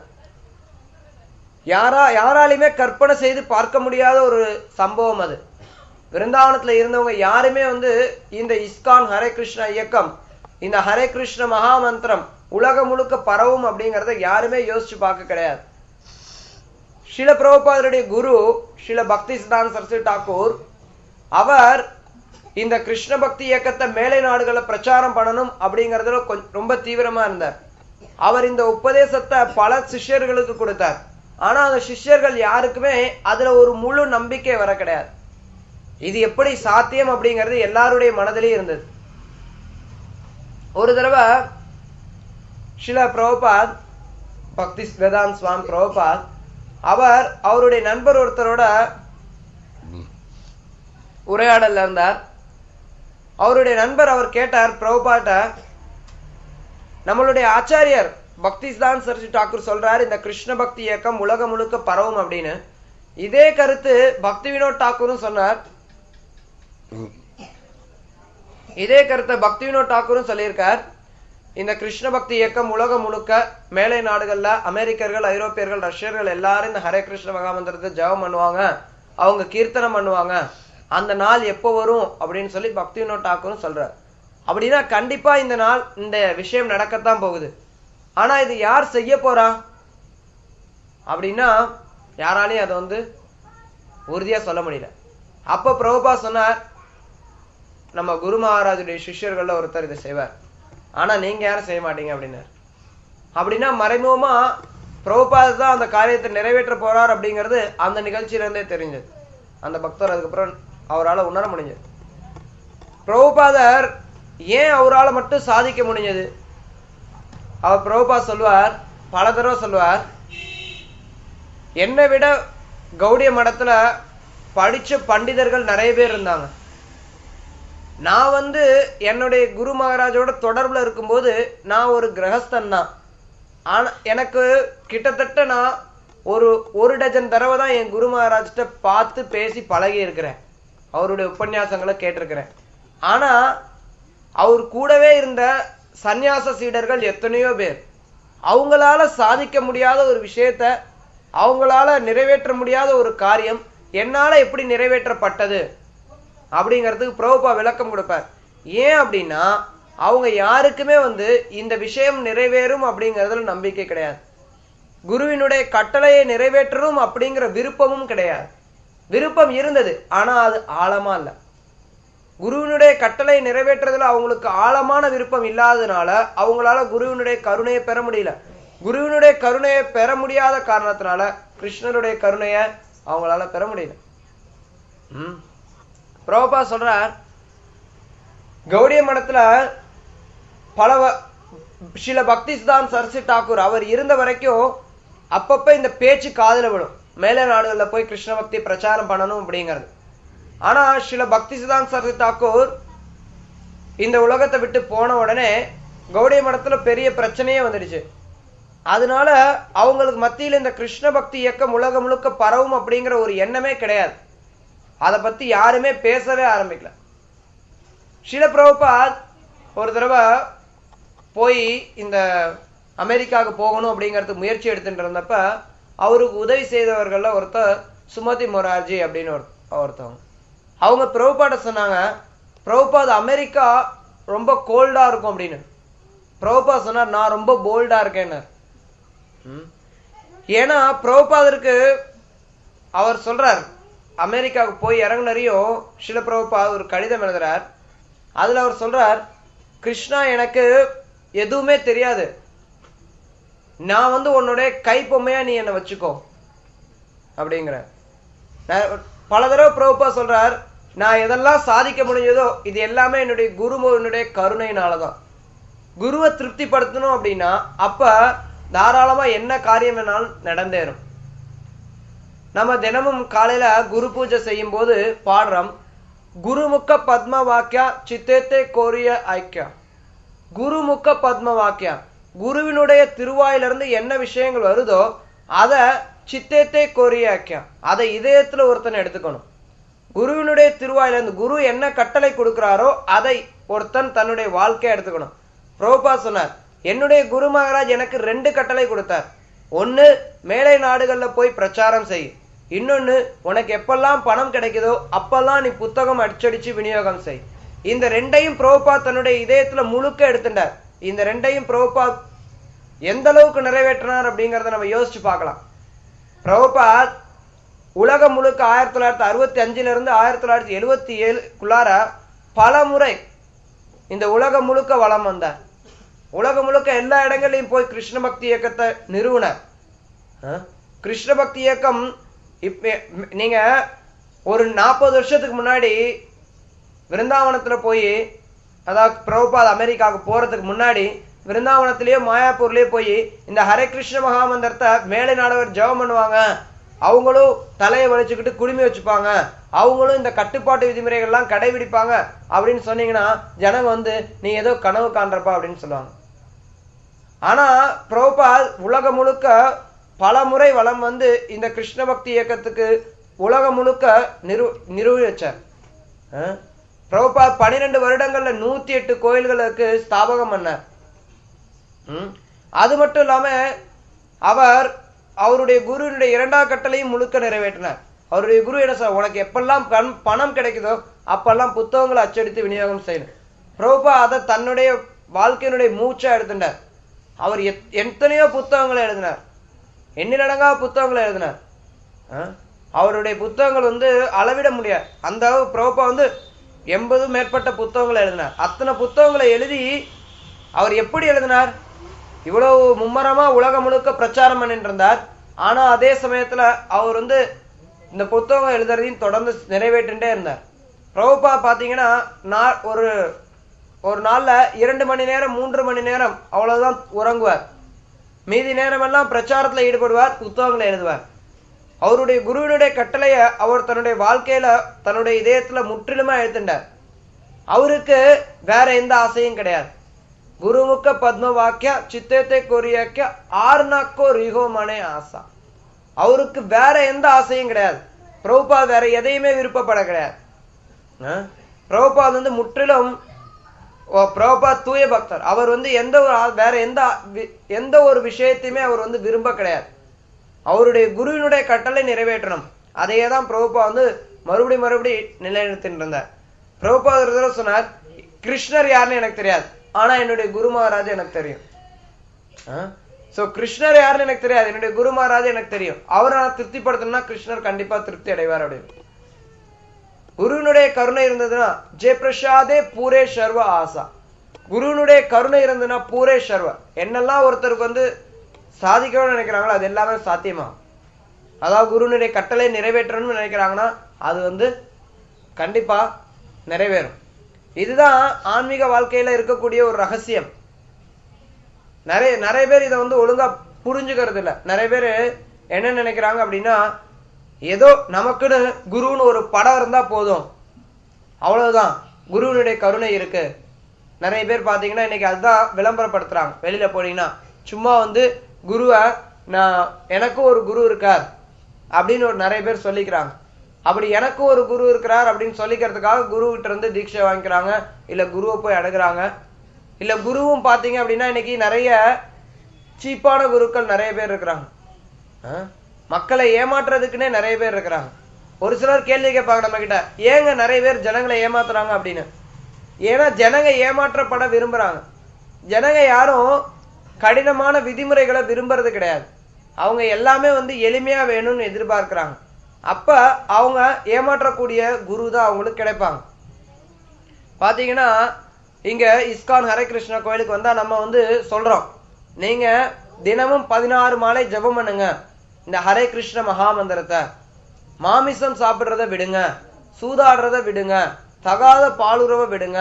யாரா யாராலையுமே கற்பனை செய்து பார்க்க முடியாத ஒரு சம்பவம் அது. விருந்தாவனத்துல இருந்தவங்க யாருமே வந்து இந்த இஸ்கான் ஹரே கிருஷ்ணா இயக்கம், இந்த ஹரே கிருஷ்ண மகா மந்திரம் உலகம் முழுக்க பரவும் அப்படிங்கறத யாருமே யோசிச்சு பார்க்க கிடையாது. ஸ்ரீல பிரபுபாதருடைய குரு ஸ்ரீல பக்தி சித்தாந்த சரஸ்வதி தாக்கூர் அவர் இந்த கிருஷ்ண பக்தி இயக்கத்தை மேலை நாடுகளை பிரச்சாரம் பண்ணணும் அப்படிங்கறதுல கொஞ்சம் ரொம்ப தீவிரமா இருந்தார். அவர் இந்த உபதேசத்தை பல சிஷ்யர்களுக்கு கொடுத்தார். ஆனா அந்த சிஷ்யர்கள் யாருக்குமே அதுல ஒரு முழு நம்பிக்கை வர கிடையாது. இது எப்படி சாத்தியம் அப்படிங்கிறது எல்லாருடைய மனதிலேயே இருந்தது. ஒரு தடவை ஸ்ரீல பிரபுபாத் பக்தி வேதாந்த் சுவாமி பிரபுபாத் அவர் அவருடைய நண்பர் ஒருத்தரோட உரையாடல்ல இருந்தார். அவருடைய நண்பர் அவர் கேட்டார் பிரபுபாட்ட, நம்மளுடைய ஆச்சாரியர் பக்தி சித்தாந்த சரஸ்வதி தாக்கூர் சொல்றாரு இந்த கிருஷ்ண பக்தி இயக்கம் உலகம் முழுக்க பரவும் அப்படின்னு. இதே கருத்து பக்தி வினோத் தாக்கூரும் சொன்னார். இதே கருத்தை பக்தி வினோத் தாக்கூரும் சொல்லியிருக்கார். இந்த கிருஷ்ண பக்தி இயக்கம் உலகம் முழுக்க மேலை நாடுகள்ல அமெரிக்கர்கள், ஐரோப்பியர்கள், ரஷ்யர்கள் எல்லாரும் இந்த ஹரே கிருஷ்ண மகாமந்திரத்தை ஜெபம் பண்ணுவாங்க, அவங்க கீர்த்தனம் பண்ணுவாங்க. அந்த நாள் எப்போ வரும் அப்படின்னு சொல்லி பக்தி வினோத் தாக்கூரும் சொல்றார். அப்படின்னா கண்டிப்பா இந்த நாள் இந்த விஷயம் நடக்கத்தான் போகுது. ஆனா இது யார் செய்ய போறா அப்படின்னா யாராலையும் அதை வந்து உறுதியா சொல்ல முடியல. அப்ப பிரபுபா சொன்னார், நம்ம குரு மகாராஜுடைய சிஷ்யர்கள்ல ஒருத்தர் இதை செய்வார். ஆனா நீங்க யாரும் செய்ய மாட்டீங்க அப்படின்னாரு. அப்படின்னா மறைமுகமா பிரபுபாதர் தான் அந்த காரியத்தை நிறைவேற்ற போறார் அப்படிங்கிறது அந்த நிகழ்ச்சியில இருந்தே தெரிஞ்சது. அந்த பக்தர் அதுக்கப்புறம் அவரால் உணர முடிஞ்சது. பிரபுபாதர் ஏன் அவரால் மட்டும் சாதிக்க முடிஞ்சது? அவர் பிரபுபாத் சொல்லுவார், பல தடவை சொல்லுவார், என்னை விட கௌடிய மடத்துல படிச்ச பண்டிதர்கள் நிறைய பேர் இருந்தாங்க. நான் வந்து என்னுடைய குரு மகாராஜோட தொடர்புல இருக்கும்போது நான் ஒரு கிரகஸ்தன் தான். ஆனா எனக்கு கிட்டத்தட்ட நான் ஒரு ஒரு டஜன் தடவை தான் என் குரு மகாராஜ்கிட்ட பார்த்து பேசி பழகி இருக்கிறேன், அவருடைய உபன்யாசங்களை கேட்டிருக்கிறேன். ஆனா அவர் கூடவே இருந்த சந்நியாச சீடர்கள் எத்தனையோ பேர், அவங்களால சாதிக்க முடியாத ஒரு விஷயத்த, அவங்களால நிறைவேற்ற முடியாத ஒரு காரியம் என்னால எப்படி நிறைவேற்றப்பட்டது அப்படிங்கிறதுக்கு பிரபுபா விளக்கம் கொடுப்பார். ஏன் அப்படின்னா அவங்க யாருக்குமே வந்து இந்த விஷயம் நிறைவேறும் அப்படிங்கிறதுல நம்பிக்கை கிடையாது. குருவினுடைய கட்டளையை நிறைவேற்றணும் அப்படிங்கிற விருப்பமும் கிடையாது. விருப்பம் இருந்தது, ஆனா அது ஆழமா இல்ல. குருவினுடைய கட்டளை நிறைவேற்றுறதுல அவங்களுக்கு ஆழமான விருப்பம் இல்லாததுனால அவங்களால குருவினுடைய கருணையை பெற முடியல. குருவினுடைய கருணையை பெற முடியாத காரணத்தினால கிருஷ்ணருடைய கருணையை அவங்களால பெற முடியல. உம் பிரபுபா சொல்றார், கௌடிய மடத்துல பல சில பக்தி சித்தாந்த சரஸ்வதி தாக்கூர் அவர் இருந்த வரைக்கும் அப்பப்ப இந்த பேச்சு காதுல விடும், மேல நாடுகள்ல போய் கிருஷ்ண பக்தி பிரச்சாரம் பண்ணணும் அப்படிங்கிறது. ஆனா சில பக்தி சித்தாந்த சரஸ்வதி தாக்கூர் இந்த உலகத்தை விட்டு போன உடனே கௌடிய மடத்துல பெரிய பிரச்சனையே வந்துடுச்சு. அதனால அவங்களுக்கு மத்தியில் இந்த கிருஷ்ண பக்தி இயக்கம் உலகம் முழுக்க பரவும் அப்படிங்கிற ஒரு எண்ணமே கிடையாது. அதை பத்தி யாருமே பேசவே ஆரம்பிக்கல. ஸ்ரீல பிரபுபாத் ஒரு தடவை போய் இந்த அமெரிக்காவுக்கு போகணும் அப்படிங்கிறதுக்கு முயற்சி எடுத்துட்டு இருந்தப்ப அவருக்கு உதவி செய்தவர்கள்ல ஒருத்தர் சுமதி மொரார்ஜி அப்படின்னு ஒரு ஒருத்தவங்க. அவங்க பிரபுபாட்ட சொன்னாங்க, பிரபுபாத் அமெரிக்கா ரொம்ப கோல்டா இருக்கும் அப்படின்னு. பிரபுபாத் சொன்னார், நான் ரொம்ப போல்டா இருக்கேன்னு. ஏன்னா பிரபுபாதருக்கு அவர் சொல்றார், அமெரிக்காவுக்கு போய் இறங்குனரையும் ஸ்ரீல பிரபுபாத் ஒரு கடிதம் எழுதுறார். அதுல அவர் சொல்றார், கிருஷ்ணா எனக்கு எதுவுமே தெரியாது, நான் வந்து உன்னுடைய கைப்பொம்மையா நீ என்ன வச்சுக்கோ அப்படிங்கிற. பல தடவை பிரபுபா சொல்றார், நான் எதெல்லாம் சாதிக்க முடிஞ்சதோ இது எல்லாமே என்னுடைய குருவினுடைய கருணையினாலதான். குருவை திருப்திப்படுத்தணும் அப்படின்னா அப்ப தாராளமா என்ன காரியம் வேணாலும் நடந்தேறும். நம்ம தினமும் காலையில குரு பூஜை செய்யும் போது பாடுறோம், குருமுக பத்ம வாக்கியா சித்தேத்தே கோரிய ஐக்கியா. குருமுக பத்ம வாக்கியா, குருவினுடைய திருவாயிலிருந்து என்ன விஷயங்கள் வருதோ அத சித்தேத்தே கோரிய ஐக்கியா, அதை இதயத்துல ஒருத்தன் எடுத்துக்கணும். குருவினுடைய திருவாயிலிருந்து குரு என்ன கட்டளை கொடுக்கிறாரோ அதை ஒருத்தன் தன்னுடைய வாழ்க்கையை எடுத்துக்கணும். பிரபுபா சொன்னார், என்னுடைய குரு மகாராஜ் எனக்கு ரெண்டு கட்டளை கொடுத்தார். ஒன்னு, மேலை நாடுகள்ல போய் பிரச்சாரம் செய். இன்னொன்னு, உனக்கு எப்பெல்லாம் பணம் கிடைக்குதோ அப்பெல்லாம் நீ புத்தகம் அடிச்சடிச்சு விநியோகம் செய். இந்த ரெண்டையும் பிரபுபா தன்னுடைய இதயத்துல முழுக்க எடுத்துட்டார். இந்த ரெண்டையும் பிரபுபா எந்த அளவுக்கு நிறைவேற்றினார் அப்படிங்கறத நம்ம யோசிச்சு பார்க்கலாம். பிரபுபா உலகம் முழுக்க ஆயிரத்தி தொள்ளாயிரத்தி அறுபத்தி அஞ்சுல இருந்து ஆயிரத்தி தொள்ளாயிரத்தி எழுபத்தி ஏழுக்குள்ளார பல முறை இந்த உலகம் முழுக்க வளம் வந்தார். உலகம் முழுக்க எல்லா இடங்களையும் போய் கிருஷ்ண பக்தி இயக்கத்தை நிறுவனர். கிருஷ்ண பக்தி இயக்கம் இப்ப நீங்க ஒரு நாற்பது வருஷத்துக்கு முன்னாடி விருந்தாவனத்துல போய், அதாவது பிரபுபாத் அமெரிக்காவுக்கு போறதுக்கு முன்னாடி விருந்தாவனத்திலேயோ மாயாப்பூர்லயோ போய் இந்த ஹரே கிருஷ்ண மகாமந்திரத்தை மேலை நாடவர் ஜெபம் பண்ணுவாங்க, அவங்களும் தலையை வலிச்சுக்கிட்டு குடுமி வச்சுப்பாங்க, அவங்களும் இந்த கட்டுப்பாட்டு விதிமுறைகள்லாம் கடைபிடிப்பாங்க அப்படின்னு சொன்னீங்கன்னா ஜனங்க வந்து நீ ஏதோ கனவு காண்றப்பா அப்படின்னு சொல்லுவாங்க. ஆனா பிரபுபாத் உலகம் முழுக்க பல முறை வளம் வந்து இந்த கிருஷ்ண பக்தி இயக்கத்துக்கு உலகம் முழுக்க நிறு நிறுவி வச்சார். பிரபுபாத் பனிரெண்டு வருடங்கள்ல நூத்தி எட்டு கோயில்களுக்கு ஸ்தாபகம் பண்ணார். உம் அது மட்டும் இல்லாம அவர் அவருடைய குருவினுடைய இரண்டாவது கட்டளையும் முழுக்க நிறைவேற்றினார். அவருடைய குரு என்ன சொல்ற, உனக்கு எப்பெல்லாம் பணம் கிடைக்குதோ அப்பெல்லாம் புத்தகங்களை அச்சடித்து விநியோகம் செய்யணும். பிரபுபா அதை தன்னுடைய வாழ்க்கையினுடைய மூச்சா எடுத்துட்டார். அவர் எத்தனையோ புத்தகங்களை எழுதினார், எண்ணிலடங்கா புத்தகங்களை எழுதினார். அவருடைய புத்தகங்கள் வந்து அளவிட முடியாது. அந்த பிரபுபா வந்து எண்பது மேற்பட்ட புத்தகங்களை எழுதினார். அத்தனை புத்தகங்களை எழுதி அவர் எப்படி எழுதினார்? இவ்வளவு மும்மரமா உலகம் முழுக்க பிரச்சாரம் பண்ணிட்டு இருந்தார். ஆனா அதே சமயத்துல அவர் வந்து இந்த புத்தகம் எழுதுறதையும் தொடர்ந்து நிறைவேற்றிட்டே இருந்தார். பிரபுபா பாத்தீங்கன்னா நான் ஒரு ஒரு நாள்ல இரண்டு மணி நேரம் மூன்று மணி நேரம் அவ்வளவுதான் உறங்குவார். மீதி நேரம் எல்லாம் பிரச்சாரத்துல ஈடுபடுவார், புத்தகங்களை எழுதுவார். அவருடைய குருவினுடைய கட்டளைய அவர் தன்னுடைய வாழ்க்கையில தன்னுடைய இதயத்துல முற்றிலுமா எழுத்துட்டார். அவருக்கு வேற எந்த ஆசையும் கிடையாது. குருமுக்க பத்ம வாக்கிய சித்தத்தை கொரியாக்க ஆர்னாக்கோ ரிஹோ மனே ஆசா. அவருக்கு வேற எந்த ஆசையும் கிடையாது. பிரபுபாத் வேற எதையுமே விருப்பப்பட கிடையாது. பிரபுபாத் வந்து முற்றிலும் பிரபுபாத் தூய பக்தர். அவர் வந்து எந்த ஒரு வேற எந்த எந்த ஒரு விஷயத்தையுமே அவர் வந்து விரும்ப கிடையாது. அவருடைய குருவினுடைய கட்டளை நிறைவேற்றணும், அதையே தான் பிரபுபா வந்து மறுபடி மறுபடி நிலைநிறுத்திட்டு இருந்தார். பிரபுபா ஒரு தடவை சொன்னார், கிருஷ்ணர் யாருன்னு எனக்கு தெரியாது, ஆனா என்னுடைய குரு மகாராஜ் எனக்கு தெரியும். சோ கிருஷ்ணர் யாருன்னு எனக்கு தெரியாது, என்னுடைய குரு மகாராஜ் எனக்கு தெரியும். அவரை நான் திருப்திப்படுத்தணும்னா கிருஷ்ணர் கண்டிப்பா திருப்தி அடைவார் அப்படின்னு. குருவினுடைய கருணை இருந்ததுன்னா ஜெய பிரசாதே பூரே சர்வ ஆசா. குருவினுடைய கருணை இருந்ததுன்னா பூரே சர்வ, என்னெல்லாம் ஒருத்தருக்கு வந்து சாதிக்கணும்னு நினைக்கிறாங்களோ அது எல்லாமே சாத்தியமா. அதாவது குருவினுடைய கட்டளை நிறைவேற்றணும்னு நினைக்கிறாங்கன்னா அது வந்து கண்டிப்பா நிறைவேறும். இதுதான் ஆன்மீக வாழ்க்கையில இருக்கக்கூடிய ஒரு ரகசியம். நிறைய நிறைய பேர் இதை வந்து ஒழுங்கா புரிஞ்சுக்கிறது இல்ல. நிறைய பேர் என்ன நினைக்கிறாங்க அப்படின்னா, ஏதோ நமக்குன்னு குருன்னு ஒரு படம் இருந்தா போதும், அவ்வளவுதான் குருவினுடைய கருணை இருக்கு. நிறைய பேர் பாத்தீங்கன்னா இன்னைக்கு அதுதான் விளம்பரப்படுத்துறாங்க. வெளியில போனீங்கன்னா சும்மா வந்து குருவை நான் எனக்கும் ஒரு குரு இருக்கார் அப்படின்னு ஒரு நிறைய பேர் சொல்லிக்கிறாங்க. அப்படி எனக்கும் ஒரு குரு இருக்கிறார் அப்படின்னு சொல்லிக்கிறதுக்காக குரு கிட்ட இருந்து தீட்சை வாங்கிக்கிறாங்க, இல்ல குருவை போய் அணுகுறாங்க. இல்ல குருவும் பாத்தீங்க அப்படின்னா இன்னைக்கு நிறைய சீப்பான குருக்கள் நிறைய பேர் இருக்கிறாங்க. மக்களை ஏமாற்றுறதுக்குன்னே நிறைய பேர் இருக்கிறாங்க. ஒரு சிலர் கேள்வி கேட்பாங்க நம்ம கிட்ட, ஏங்க நிறைய பேர் ஜனங்களை ஏமாத்துறாங்க அப்படின்னு. ஏன்னா ஜனங்க ஏமாற்றப்பட விரும்புறாங்க. ஜனங்க யாரும் கடினமான விதிமுறைகளை விரும்புறது கிடையாது. அவங்க எல்லாமே வந்து எளிமையா வேணும்னு எதிர்பார்க்கிறாங்க. அப்ப அவங்க ஏமாற்றக்கூடிய குரு தான் அவங்களுக்கு கிடைப்பாங்க. பாத்தீங்கன்னா இங்க இஸ்கான் ஹரே கிருஷ்ணா கோயிலுக்கு வந்தா நம்ம வந்து சொல்றோம், நீங்க தினமும் பதினாறு மாலை ஜபம் பண்ணுங்க, இந்த ஹரே கிருஷ்ண மகாமந்திரத்தை. மாமிசம் சாப்பிடுறத விடுங்க, சூதாடுறத விடுங்க, தகாத பாலுறவை விடுங்க,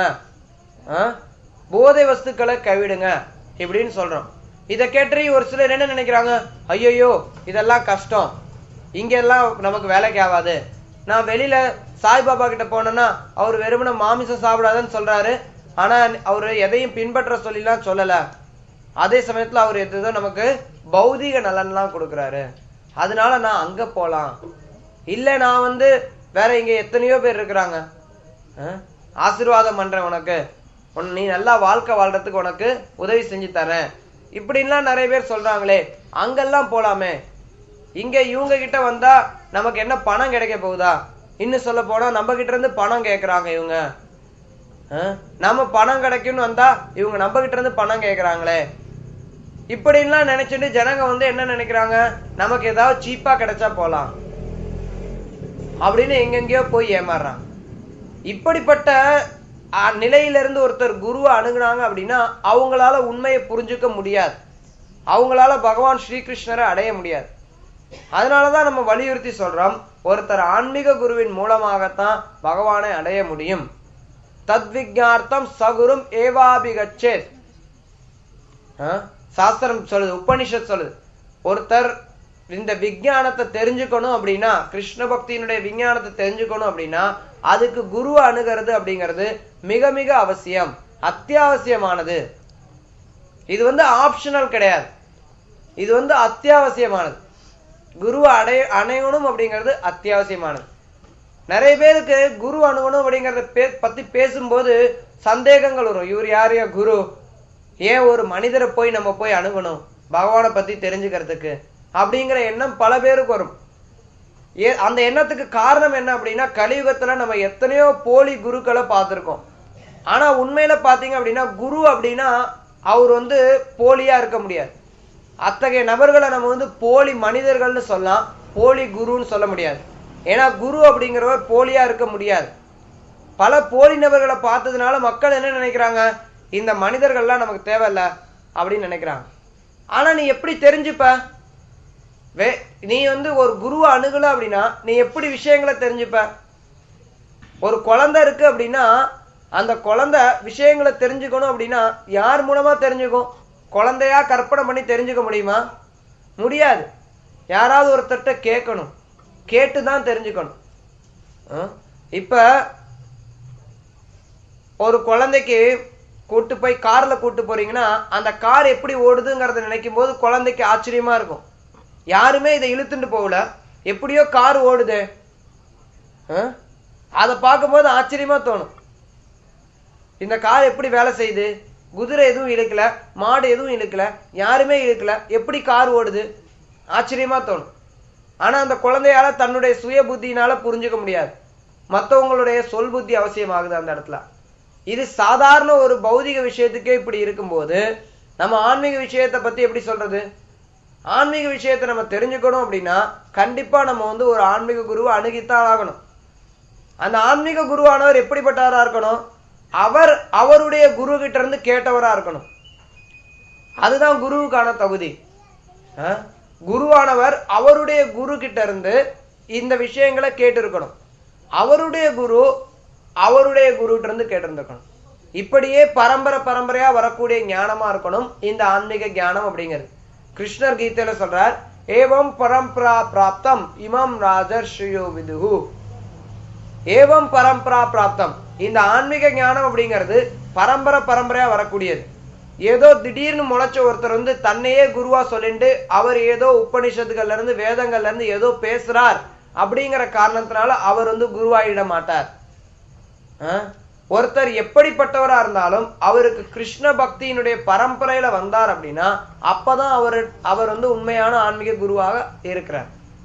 போதை வஸ்துக்களை கைவிடுங்க இப்படின்னு சொல்றோம். இதை கேட்டு ஒரு சிலர் என்ன நினைக்கிறாங்க, ஐயோ இதெல்லாம் கஷ்டம், இங்க எல்லாம் நமக்கு வேலைக்கு ஆகாது. நான் வெளியில சாய்பாபா கிட்ட போனேன்னா அவர் வெறுமன மாமிசம் சாப்பிடாதன்னு சொல்றாரு, ஆனா அவரு எதையும் பின்பற்ற சொல்லிலாம் சொல்லல. அதே சமயத்துல அவர் எதோ நமக்கு பௌதிக நலன்லாம் கொடுக்குறாரு, அதனால நான் அங்க போலாம். இல்ல நான் வந்து வேற இங்க எத்தனையோ பேர் இருக்கிறாங்க, ஆசீர்வாதம் பண்றேன் உனக்கு, நீ நல்லா வாழ்க்கை வாழ்றதுக்கு உனக்கு உதவி செஞ்சு தரேன் இப்படின்லாம் நிறைய பேர் சொல்றாங்களே, அங்கெல்லாம் போலாமே. இங்க இவங்க கிட்ட வந்தா நமக்கு என்ன பணம் கிடைக்க போகுதா? இன்னும் சொல்ல போனா நம்ம கிட்ட இருந்து பணம் கேட்கறாங்க இவங்க. நம்ம பணம் கிடைக்கும்னு வந்தா இவங்க நம்ம கிட்ட இருந்து பணம் கேட்கறாங்களே இப்படின்லாம் நினைச்சிட்டு ஜனங்க வந்து என்ன நினைக்கிறாங்க, நமக்கு ஏதாவது சீப்பா கிடைச்சா போலாம் அப்படின்னு எங்கெங்கயோ போய் ஏமாறுறாங்க. இப்படிப்பட்ட நிலையிலிருந்து ஒருத்தர் குருவை அணுகுனாங்க அப்படின்னா அவங்களால உண்மையை புரிஞ்சுக்க முடியாது, அவங்களால பகவான் ஸ்ரீகிருஷ்ணரை அடைய முடியாது. அதனாலதான் நம்ம வலியுறுத்தி சொல்றோம், ஒருத்தர் ஆன்மீக குருவின் மூலமாகத்தான் பகவானை அடைய முடியும். தத்விஜ்ஞார்த்தம் சகுரும் ஏவாபிகச்சேத். சாஸ்திரம் சொல்லுது, உபனிஷத் சொல்லுது, ஒருத்தர் இந்த விஞ்ஞானத்தை தெரிஞ்சுக்கணும் அப்படின்னா, கிருஷ்ண பக்தியினுடைய விஞ்ஞானத்தை தெரிஞ்சுக்கணும் அப்படின்னா அதுக்கு குருவை அணுகிறது அப்படிங்கிறது மிக மிக அவசியம், அத்தியாவசியமானது. இது வந்து ஆப்ஷனல் கிடையாது, இது வந்து அத்தியாவசியமானது. குருவை அடைய அணையணும் அப்படிங்கிறது அத்தியாவசியமானது. நிறைய பேருக்கு குரு அணுகணும் அப்படிங்கறத பத்தி பேசும்போது சந்தேகங்கள் வரும். இவர் யாரையா குரு, ஏன் ஒரு மனிதரை போய் நம்ம போய் அணுகணும் பகவானை பத்தி தெரிஞ்சுக்கிறதுக்கு அப்படிங்கிற எண்ணம் பல பேருக்கு வரும். ஏ அந்த எண்ணத்துக்கு காரணம் என்ன அப்படின்னா, கலியுகத்துல நம்ம எத்தனையோ போலி குருக்களை பார்த்திருக்கோம். ஆனா உண்மையில பாத்தீங்க அப்படின்னா குரு அப்படின்னா அவர் வந்து போலியா இருக்க முடியாது. அத்தகைய நபர்களை நம்ம வந்து போலி மனிதர்கள்னு சொல்லலாம், போலி குருன்னு சொல்ல முடியாது. ஏன்னா குரு அப்படிங்கிறவர் போலியா இருக்க முடியாது. பல போலி நபர்களை பார்த்ததுனால மக்கள் என்ன நினைக்கிறாங்க, இந்த மனிதர்கள்லாம் நமக்கு தேவையில்ல அப்படின்னு நினைக்கிறாங்க. ஆனா நீ எப்படி தெரிஞ்சுப்ப? வே நீ வந்து ஒரு குருவை அணுகல அப்படின்னா நீ எப்படி விஷயங்களை தெரிஞ்சுப்ப? ஒரு குழந்தை இருக்கு அப்படின்னா அந்த குழந்தை விஷயங்களை தெரிஞ்சுக்கணும் அப்படின்னா யார் மூலமா தெரிஞ்சுக்கும்? குழந்தையா கற்பனை பண்ணி தெரிஞ்சுக்க முடியுமா? முடியாது. யாராவது ஒருத்தர்கிட்ட கேட்கணும், கேட்டுதான் தெரிஞ்சுக்கணும். இப்ப ஒரு குழந்தைக்கு கூட்டு போய் கார்ல கூட்டு போறீங்கன்னா அந்த கார் எப்படி ஓடுதுங்கிறத நினைக்கும் போது குழந்தைக்கு ஆச்சரியமா இருக்கும். யாருமே இதை இழுத்துட்டு போகல, எப்படியோ கார் ஓடுது, அதை பார்க்கும்போது ஆச்சரியமா தோணும். இந்த கார் எப்படி வேலை செய்யுது? குதிரை எதுவும் இழுக்கல, மாடு எதுவும் இழுக்கல, யாருமே இழுக்கல, எப்படி கார் ஓடுது? ஆச்சரியமா தோணும். ஆனா அந்த குழந்தையால தன்னுடைய சுய புத்தியினால புரிஞ்சுக்க முடியாது. மற்றவங்களுடைய சொல் புத்தி அவசியமாகுது அந்த இடத்துல. இது சாதாரண ஒரு பௌதிக விஷயத்துக்கே இப்படி இருக்கும்போது நம்ம ஆன்மீக விஷயத்தை பத்தி எப்படி சொல்றது? ஆன்மீக விஷயத்தை நம்ம தெரிஞ்சுக்கணும் அப்படின்னா கண்டிப்பா நம்ம வந்து ஒரு ஆன்மீக குருவை அணுகித்தான் ஆகணும். அந்த ஆன்மீக குருவானவர் எப்படிப்பட்டவரா இருக்கணும்? அவர் அவருடைய குரு கிட்ட இருந்து கேட்டவரா இருக்கணும். அதுதான் குருவுக்கான தகுதி. குருவானவர் அவருடைய குரு கிட்ட இருந்து இந்த விஷயங்களை கேட்டு இருக்கணும். அவருடைய குரு அவருடைய குரு கிட்ட இருந்து கேட்டிருந்திருக்கணும். இப்படியே பரம்பரை பரம்பரையா வரக்கூடிய ஞானமா இருக்கணும் இந்த ஆன்மீக ஞானம் அப்படிங்கிறது. கிருஷ்ணர் கீதையில சொல்றார், ஏவம் பரம்பரா பிராப்தம் இமம் ராஜர்ஷியோ விதுஹு. ஏவம் பரம்பரா பிராப்தம், இந்த ஆன்மீக ஞானம் அப்படிங்கிறது பரம்பரை பரம்பரையா வரக்கூடியது. ஏதோ திடீர்னு முளைச்ச ஒருத்தர் வந்து தன்னையே குருவா சொல்லிட்டு அவர் ஏதோ உபநிஷத்துகள்ல இருந்து வேதங்கள்ல இருந்து ஏதோ பேசுறார் அப்படிங்கிற காரணத்தினால அவர் வந்து குருவாயிட மாட்டார். ஒருத்தர் எப்படிப்பட்டவரா இருந்தாலும் அவருக்கு கிருஷ்ண பக்தியினுடைய பரம்பரையில வந்தார் அப்படின்னா அப்பதான் அவர் அவர் வந்து உண்மையான ஆன்மீக குருவாக இருக்கிறார்.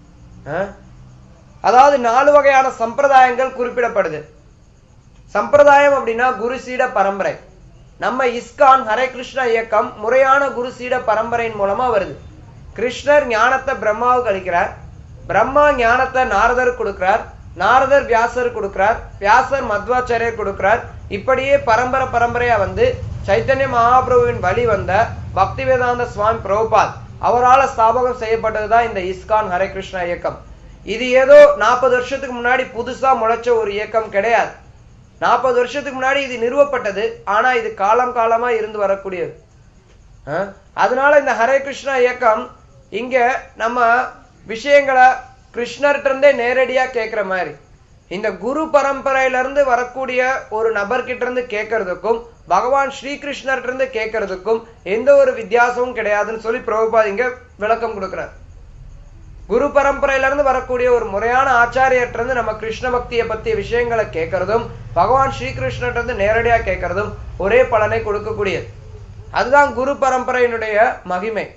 அதாவது நாலு வகையான சம்பிரதாயங்கள் குறிப்பிடப்படுது. சம்பிரதாயம் அப்படின்னா குரு சீட பரம்பரை. நம்ம இஸ்கான் ஹரே கிருஷ்ணா இயக்கம் முறையான குரு சீட பரம்பரையின் மூலமா வருது. கிருஷ்ணர் ஞானத்தை பிரம்மாவுக்கு அளிக்கிறார், பிரம்மா ஞானத்தை நாரதர் கொடுக்கிறார், நாரதர் வியாசர் கொடுக்கிறார், வியாசர் மத்வாச்சாரியர் கொடுக்கிறார். இப்படியே பரம்பரை பரம்பரையா வந்து சைத்தன்ய மகாபிரபுவின் வழி வந்த பக்தி வேதாந்த சுவாமி பிரபுபாத் அவரால் ஸ்தாபகம் செய்யப்பட்டதுதான் இந்த இஸ்கான் ஹரே கிருஷ்ணா இயக்கம். இது ஏதோ நாற்பது வருஷத்துக்கு முன்னாடி புதுசா முளைச்ச ஒரு இயக்கம் கிடையாது. நாற்பது வருஷத்துக்கு முன்னாடி இது நிறுவப்பட்டது. ஆனா இது காலம் காலமா இருந்து வரக்கூடியது. அதனால இந்த ஹரே கிருஷ்ணா இயக்கம் இங்க நம்ம விஷயங்களை கிருஷ்ணர்கிட்ட இருந்தே நேரடியா கேட்கிற மாதிரி, இந்த குரு பரம்பரையில இருந்து வரக்கூடிய ஒரு நபர்கிட்ட இருந்து கேட்கறதுக்கும் பகவான் ஸ்ரீகிருஷ்ணர்கிட்ட இருந்து கேட்கறதுக்கும் எந்த ஒரு வித்தியாசமும் கிடையாதுன்னு சொல்லி பிரபுபாத் இங்க விளக்கம் கொடுக்கிறார். குரு பரம்பரையில இருந்து வரக்கூடிய ஒரு முறையான ஆச்சாரியர்கிட்ட இருந்து நம்ம கிருஷ்ண பக்தியை பத்திய விஷயங்களை கேட்கறதும் பகவான் ஸ்ரீகிருஷ்ணர்கிட்ட இருந்து நேரடியா கேட்கறதும் ஒரே பலனை கொடுக்கக்கூடியது. அதுதான் குரு பரம்பரையினுடைய மகிமை.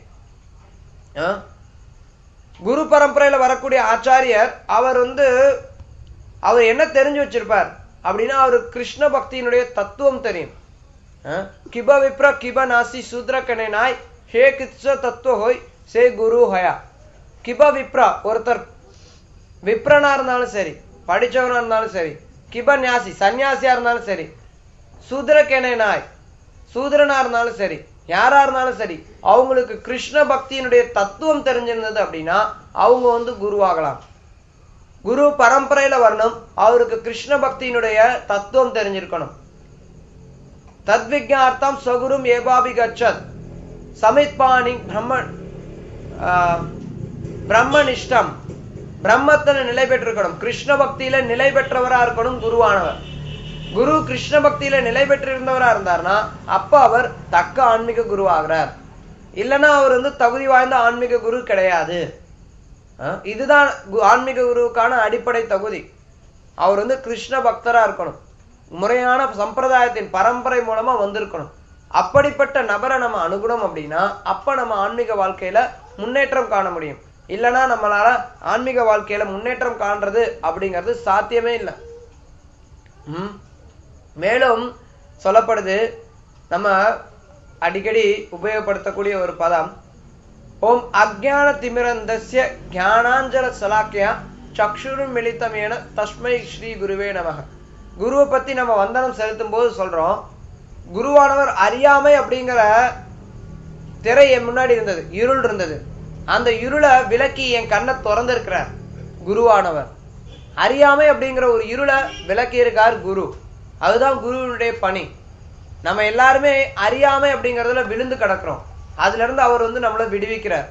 குரு பரம்பரையில வரக்கூடிய ஆச்சாரியர் அவர் வந்து அவர் என்ன தெரிஞ்சு வச்சிருப்பார் அப்படின்னா அவரு கிருஷ்ண பக்தியினுடைய தத்துவம் தெரியும். கிப விப்ர கிப நாசி சூத்ர கணேனாய் ஹே கித்ஸ தத்துவ ஹோய் சே குரு ஹயா. கிப விப்ரா, ஒருத்தர் விப்ரனா இருந்தாலும் சரி, படிச்சவனா இருந்தாலும் சரி, கிப ஞாசி சன்னியாசியா இருந்தாலும் சரி, சூத்ர கணேனாய் சூத்ரனா இருந்தாலும் சரி, யாரா இருந்தாலும் சரி, அவங்களுக்கு கிருஷ்ண பக்தியினுடைய தத்துவம் தெரிஞ்சிருந்தது அப்படின்னா அவங்க வந்து குருவாகலாம். குரு பரம்பரையில வரணும், அவருக்கு கிருஷ்ண பக்தியினுடைய தத்துவம் தெரிஞ்சிருக்கணும். தத்விஜ்ஞார்த்தம் ஸ்வகுரும் ஏபாபி கச்சத் சமித்பாணி பிரம்ம பிரம்மனிஷ்டம், பிரம்மத்துல நிலை பெற்றிருக்கணும். கிருஷ்ண பக்தியில நிலை பெற்றவரா இருக்கணும் குருவானவர். குரு கிருஷ்ண பக்தியில நிலை பெற்றிருந்தவரா இருந்தார்னா அப்ப அவர் தக்க ஆன்மீக குரு ஆகிறார். இல்லைன்னா அவர் வந்து தகுதி வாய்ந்த ஆன்மீக குரு கிடையாது. இதுதான் ஆன்மீக குருவுக்கான அடிப்படை தகுதி. அவர் வந்து கிருஷ்ண பக்தரா இருக்கணும், முறையான சம்பிரதாயத்தின் பரம்பரை மூலமா வந்திருக்கணும். அப்படிப்பட்ட நபரை நம்ம அணுகணும் அப்படின்னா அப்ப நம்ம ஆன்மீக வாழ்க்கையில முன்னேற்றம் காண முடியும். இல்லைன்னா நம்மளால ஆன்மீக வாழ்க்கையில முன்னேற்றம் காண்றது அப்படிங்கிறது சாத்தியமே இல்லை. உம் மேலும் சொல்லப்படுது, நம்ம அடிக்கடி உபயோகப்படுத்தக்கூடிய ஒரு பதம், ஓம் அஜ்ஞான திமிரந்தஸ்ய ஞானாஞ்சல சலாக்கியா சக்ஷுரும் மிளித்தமேன தஸ்மை ஸ்ரீ குருவே நமக. குருவை பத்தி நம்ம வந்தனம் செலுத்தும் போது சொல்றோம், குருவானவர் அறியாமை அப்படிங்கிற திரை என் முன்னாடி இருந்தது, இருள் இருந்தது. அந்த இருளை விலக்கி என் கண்ணை திறந்திருக்கிறார் குருவானவர். அறியாமை அப்படிங்கிற ஒரு இருளை விலக்கி இருக்கார் குரு. அதுதான் குருவினுடைய பணி. நம்ம எல்லாருமே அறியாமை அப்படிங்கறதுல விழுந்து கிடக்கிறோம். அதுல இருந்து அவர் வந்து நம்மளை விடுவிக்கிறார்.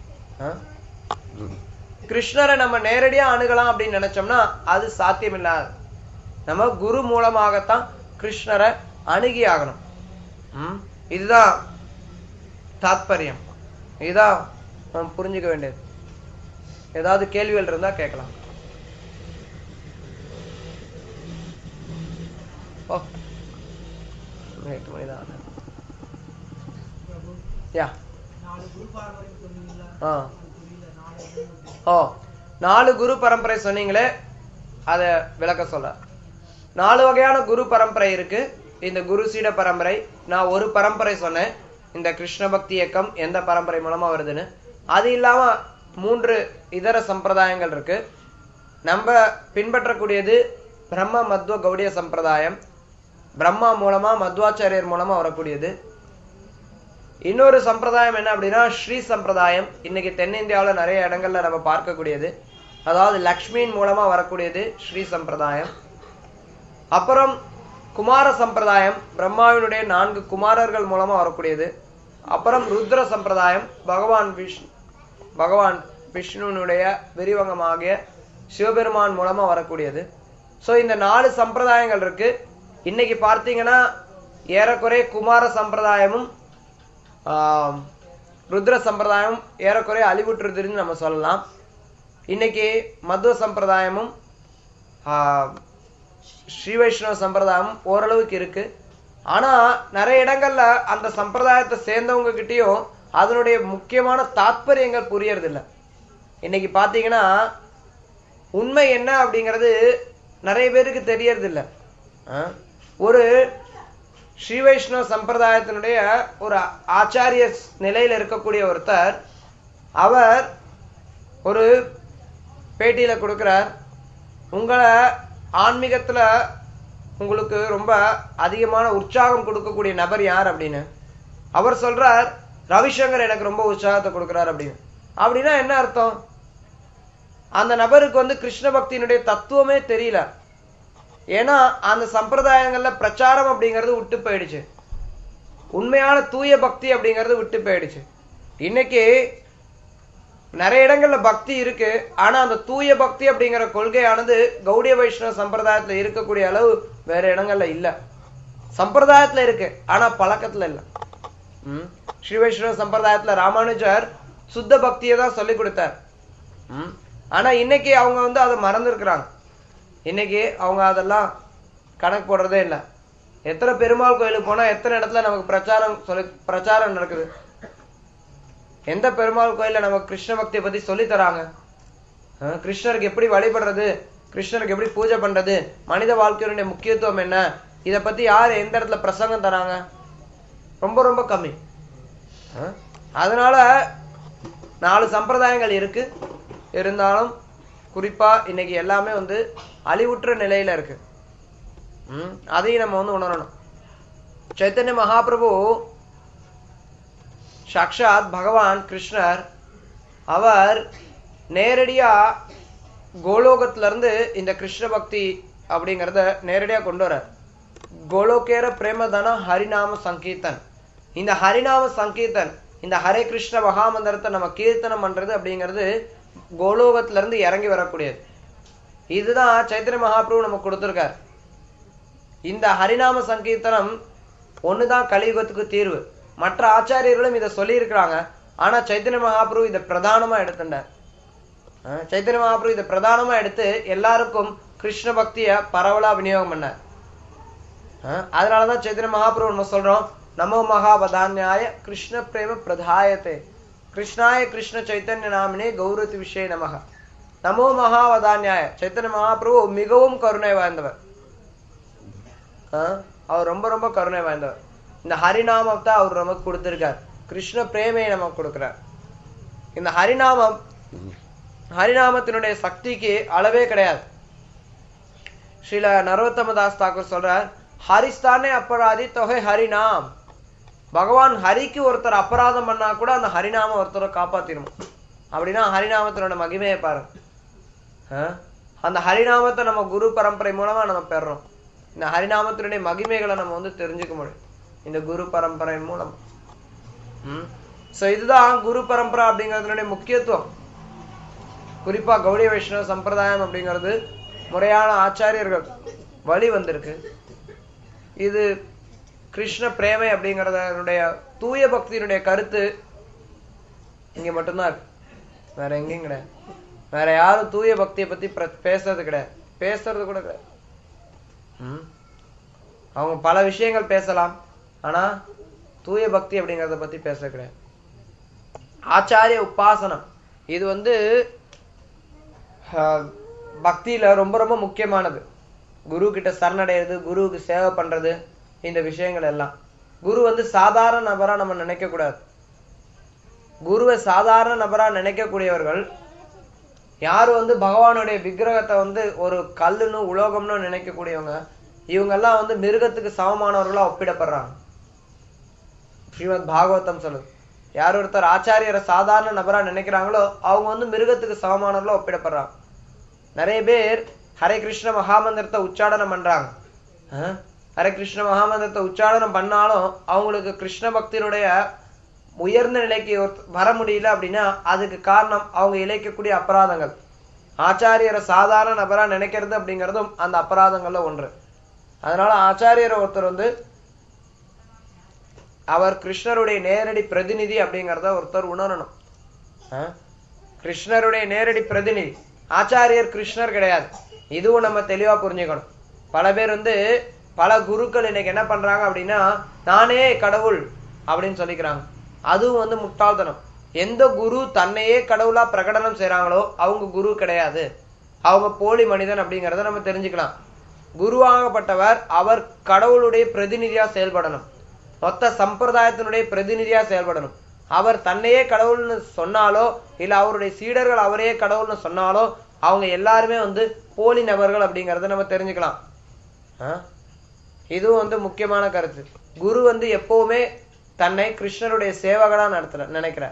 கிருஷ்ணரை நம்ம நேரடியா அணுகலாம் அப்படின்னு நினைச்சோம்னா அது சாத்தியம் இல்லாது. நம்ம குரு மூலமாகத்தான் கிருஷ்ணரை அணுகி ஆகணும். உம் இதுதான் தாத்பரியம். இதுதான் நம்ம புரிஞ்சுக்க வேண்டியது. ஏதாவது கேள்விகள் இருந்தா கேட்கலாம். ஓ எட்டு மணிதான். யா ஓ நாலு குரு பரம்பரை சொன்னீங்களே, அத விளக்க சொல்ற. நாலு வகையான குரு பரம்பரை இருக்கு. இந்த குரு சீட பரம்பரை, நான் ஒரு பரம்பரை சொன்னேன், இந்த கிருஷ்ண பக்தி இயக்கம் எந்த பரம்பரை மூலமா வருதுன்னு. அது இல்லாம மூன்று இதர சம்பிரதாயங்கள் இருக்கு. நம்ம பின்பற்றக்கூடியது பிரம்ம மத்வ கௌடிய சம்பிரதாயம், பிரம்மா மூலமா மத்வாச்சாரியர் மூலமா வரக்கூடியது. இன்னொரு சம்பிரதாயம் என்ன அப்படின்னா ஸ்ரீ சம்பிரதாயம். இன்னைக்கு தென்னிந்தியாவில் நிறைய இடங்கள்ல நம்ம பார்க்கக்கூடியது, அதாவது லக்ஷ்மியின் மூலமா வரக்கூடியது ஸ்ரீ சம்பிரதாயம். அப்புறம் குமார சம்பிரதாயம், பிரம்மாவினுடைய நான்கு குமாரர்கள் மூலமா வரக்கூடியது. அப்புறம் ருத்ர சம்பிரதாயம், பகவான் விஷ்ணு பகவான் விஷ்ணுனுடைய விரிவங்கமாகிய சிவபெருமான் மூலமா வரக்கூடியது. சோ இந்த நாலு சம்பிரதாயங்கள் இருக்கு. இன்னைக்கு பார்த்தீங்கன்னா ஏறக்குறைய குமார சம்பிரதாயமும் ஆஹ் ருத்ர சம்பிரதாயமும் ஏறக்குறைய அழிவுற்றுதுன்னு நம்ம சொல்லலாம். இன்னைக்கு மத்வ சம்பிரதாயமும் ஆஹ் ஸ்ரீ வைஷ்ணவ சம்பிரதாயமும் ஓரளவுக்கு இருக்கு. ஆனா நிறைய இடங்கள்ல அந்த சம்பிரதாயத்தை சேர்ந்தவங்க கிட்டயும் அதனுடைய முக்கியமான தாத்பரியங்கள் புரியறது இல்லை. இன்னைக்கு பாத்தீங்கன்னா உண்மை என்ன அப்படிங்கிறது நிறைய பேருக்கு தெரியறது இல்லை. ஒரு ஸ்ரீ வைஷ்ணவ சம்பிரதாயத்தினுடைய ஒரு ஆச்சாரிய நிலையில இருக்கக்கூடிய ஒருத்தர், அவர் ஒரு பேட்டியில கொடுக்கிறார், உங்களை ஆன்மீகத்துல உங்களுக்கு ரொம்ப அதிகமான உற்சாகம் கொடுக்கக்கூடிய நபர் யார் அப்படின்னு. அவர் சொல்றார், ரவிசங்கர் எனக்கு ரொம்ப உற்சாகத்தை கொடுக்கிறார் அப்படின்னு. அப்படின்னா என்ன அர்த்தம்? அந்த நபருக்கு வந்து கிருஷ்ண பக்தியினுடைய தத்துவமே தெரியல. ஏன்னா அந்த சம்பிரதாயங்கள்ல பிரச்சாரம் அப்படிங்கிறது விட்டு போயிடுச்சு. உண்மையான தூய பக்தி அப்படிங்கிறது விட்டு போயிடுச்சு. இன்னைக்கு நிறைய இடங்கள்ல பக்தி இருக்கு, ஆனா அந்த தூய பக்தி அப்படிங்கிற கொள்கையானது கௌடிய வைஷ்ணவ சம்பிரதாயத்துல இருக்கக்கூடிய அளவு வேற இடங்கள்ல இல்ல. சம்பிரதாயத்துல இருக்கு, ஆனா பழக்கத்துல இல்ல. உம் ஸ்ரீ வைஷ்ணவ சம்பிரதாயத்துல ராமானுஜர் சுத்த பக்தியை தான் சொல்லி கொடுத்தார். உம் ஆனா இன்னைக்கு அவங்க வந்து அதை மறந்து இருக்கிறாங்க. இன்னைக்கு அவங்க அதெல்லாம் கணக்கு போடுறதே இல்லை. எத்தனை பெருமாள் கோயிலுக்கு போனா எத்தனை இடத்துல நமக்கு பிரச்சாரம் சொல்லி பிரச்சாரம் நடக்குது. எந்த பெருமாள் கோயில நமக்கு கிருஷ்ண பக்தியை பத்தி சொல்லி தராங்க? கிருஷ்ணருக்கு எப்படி வழிபடுறது, கிருஷ்ணருக்கு எப்படி பூஜை பண்றது, மனித வாழ்க்கையினுடைய முக்கியத்துவம் என்ன, இதை பத்தி யார் எந்த இடத்துல பிரசங்கம் தராங்க? ரொம்ப ரொம்ப கம்மி. அதனால நாலு சம்பிரதாயங்கள் இருக்கு, இருந்தாலும் குறிப்பா இன்னைக்கு எல்லாமே வந்து அழிவுற்ற நிலையில இருக்கு. உம் அதையும் நம்ம வந்து உணரணும். சைத்தன்ய மகாபிரபு சாக்ஷாத் பகவான் கிருஷ்ணர், அவர் நேரடியா கோலோகத்துல இருந்து இந்த கிருஷ்ண பக்தி அப்படிங்கறத நேரடியா கொண்டு வர. கோலோகேர பிரேமதன ஹரிநாம சங்கீர்த்தன். இந்த ஹரிநாம சங்கீர்த்தன், இந்த ஹரே கிருஷ்ண மகாமந்திரத்தை நம்ம கீர்த்தனம் பண்றது அப்படிங்கிறது கோலோகத்துல இருந்து இறங்கி வரக்கூடியது. இதுதான் சைத்தன்ய மகாபிரபு நமக்கு கொடுத்திருக்கார். இந்த ஹரிநாம சங்கீர்த்தனம் ஒண்ணுதான் கலியுகத்துக்கு தீர்வு. மற்ற ஆச்சாரியர்களும் இதை சொல்லி இருக்கிறாங்க, ஆனா சைத்தன்ய மகாபிரபு இதை பிரதானமா எடுத்துட்டார். சைத்தன்ய மகாபிரபு இதை பிரதானமா எடுத்து எல்லாருக்கும் கிருஷ்ண பக்திய பரவலா விநியோகம் பண்ணார். அதனாலதான் சைத்தன்ய மகாபிரபு நம்ம சொல்றோம், நமோ மகாவதான்யாய கிருஷ்ண பிரேம பிரதாயத்தே கிருஷ்ணாய கிருஷ்ண சைத்தன்ய நாமினே கௌரவ விஷய நமக. நமோ மகாவதான்யாய. சைத்தன்ய மகாபிரபு மிகவும் கருணை வாய்ந்தவர். அவர் ரொம்ப ரொம்ப கருணை வாய்ந்தவர். இந்த ஹரிநாமத்தை அவர் நமக்கு கொடுத்திருக்கார், கிருஷ்ண பிரேமையை நமக்கு கொடுக்கிறார். இந்த ஹரிநாமம், ஹரிநாமத்தினுடைய சக்திக்கு அளவே கிடையாது. ஸ்ரீல நரோத்தமதாஸ் தாக்கூர் சொல்றார், ஹரிஸ்தானே அபராதி தொகை ஹரிநாம். பகவான் ஹரிக்கு ஒருத்தர் அபராதம் பண்ணா கூட அந்த ஹரிநாம ஒருத்தரை காப்பாத்திரும். அப்படின்னா ஹரிநாமத்தினோட மகிமையை பாருங்க. அந்த ஹரிநாமத்தை நம்ம குரு பரம்பரை மூலமா நம்ம பெறோம். இந்த ஹரிநாமத்தினுடைய மகிமைகளை நம்ம வந்து தெரிஞ்சுக்க முடியும் இந்த குரு பரம்பரை மூலம். உம் சோ இதுதான் குரு பரம்பரை அப்படிங்கிறதுனுடைய முக்கியத்துவம். குறிப்பா கௌடிய வைஷ்ணவ சம்பிரதாயம் அப்படிங்கிறது முறையான ஆச்சாரியர்கள் வழி வந்திருக்கு. இது கிருஷ்ண பிரேமை அப்படிங்கறதனுடைய தூய பக்தியினுடைய கருத்து இங்க மட்டும்தான் இருக்கு, வேற எங்கேயும் கிடையாது. வேற யாரும் தூய பக்தியை பத்தி பேசுறது கிடையாது, பேசுறது கூட கிடையாது. உம் அவங்க பல விஷயங்கள் பேசலாம், ஆனா தூய பக்தி அப்படிங்கறத பத்தி பேச கிடையாது. ஆச்சாரிய உபாசனம் இது வந்து பக்தியில ரொம்ப ரொம்ப முக்கியமானது. குரு கிட்ட சரணடைறது, குருவுக்கு சேவை பண்றது, இந்த விஷயங்கள் எல்லாம். குரு வந்து சாதாரண நபரா நம்ம நினைக்க கூடாது. குருவை சாதாரண நபரா நினைக்கக்கூடியவர்கள் யாரு வந்து பகவானுடைய விக்கிரகத்தை வந்து ஒரு கல்லுன்னு உலோகம்னு நினைக்கக்கூடியவங்க, இவங்க எல்லாம் வந்து மிருகத்துக்கு சமமானவர்களா ஒப்பிடப்படுறாங்க. ஸ்ரீமத் பாகவதம் சொல்லுது, யார் ஒருத்தர் ஆச்சாரியரை சாதாரண நபரா நினைக்கிறாங்களோ அவங்க வந்து மிருகத்துக்கு சமமானவர்களா ஒப்பிடப்படுறாங்க. நிறைய பேர் ஹரே கிருஷ்ண மகாமந்திரத்தை உச்சாடனம் பண்றாங்க. ஹரே கிருஷ்ண மகாமந்திரத்தை உச்சாடனம் பண்ணாலும் அவங்களுக்கு கிருஷ்ண பக்தியினுடைய உயர்ந்த நிலைக்கு வர முடியல அப்படின்னா அதுக்கு காரணம் அவங்க இழைக்கக்கூடிய அபராதங்கள். ஆச்சாரியரை சாதாரண நபரா நினைக்கிறது அப்படிங்கிறதும் அந்த அபராதங்கள்ல ஒன்று. அதனால ஆச்சாரியரை ஒருத்தர் வந்து அவர் கிருஷ்ணருடைய நேரடி பிரதிநிதி அப்படிங்கிறத ஒருத்தர் உணரணும். கிருஷ்ணருடைய நேரடி பிரதிநிதி, ஆச்சாரியர் கிருஷ்ணர் கிடையாது. இதுவும் நம்ம தெளிவா புரிஞ்சுக்கணும். பல பேர் வந்து பல குருக்கள் இன்னைக்கு என்ன பண்றாங்க அப்படின்னா நானே கடவுள் அப்படின்னு சொல்லிக்கிறாங்க. அதுவும் வந்து முட்டாள்தனம். எந்த குரு தன்னையே கடவுளா பிரகடனம் செய்யறாங்களோ அவங்க குரு கிடையாது, அவங்க போலி மனிதன் அப்படிங்கிறத நம்ம தெரிஞ்சுக்கலாம். குருவாகப்பட்டவர் அவர் கடவுளுடைய பிரதிநிதியா செயல்படணும், மொத்த சம்பிரதாயத்தினுடைய பிரதிநிதியா செயல்படணும். அவர் தன்னையே கடவுள்னு சொன்னாலோ இல்ல அவருடைய சீடர்கள் அவரையே கடவுள்னு சொன்னாலோ அவங்க எல்லாருமே வந்து போலி நபர்கள் அப்படிங்கறத நம்ம தெரிஞ்சுக்கலாம். இதுவும் வந்து முக்கியமான கருத்து. குரு வந்து எப்பவுமே தன்னை கிருஷ்ணருடைய சேவகனா நடத்துற நினைக்கிறார்.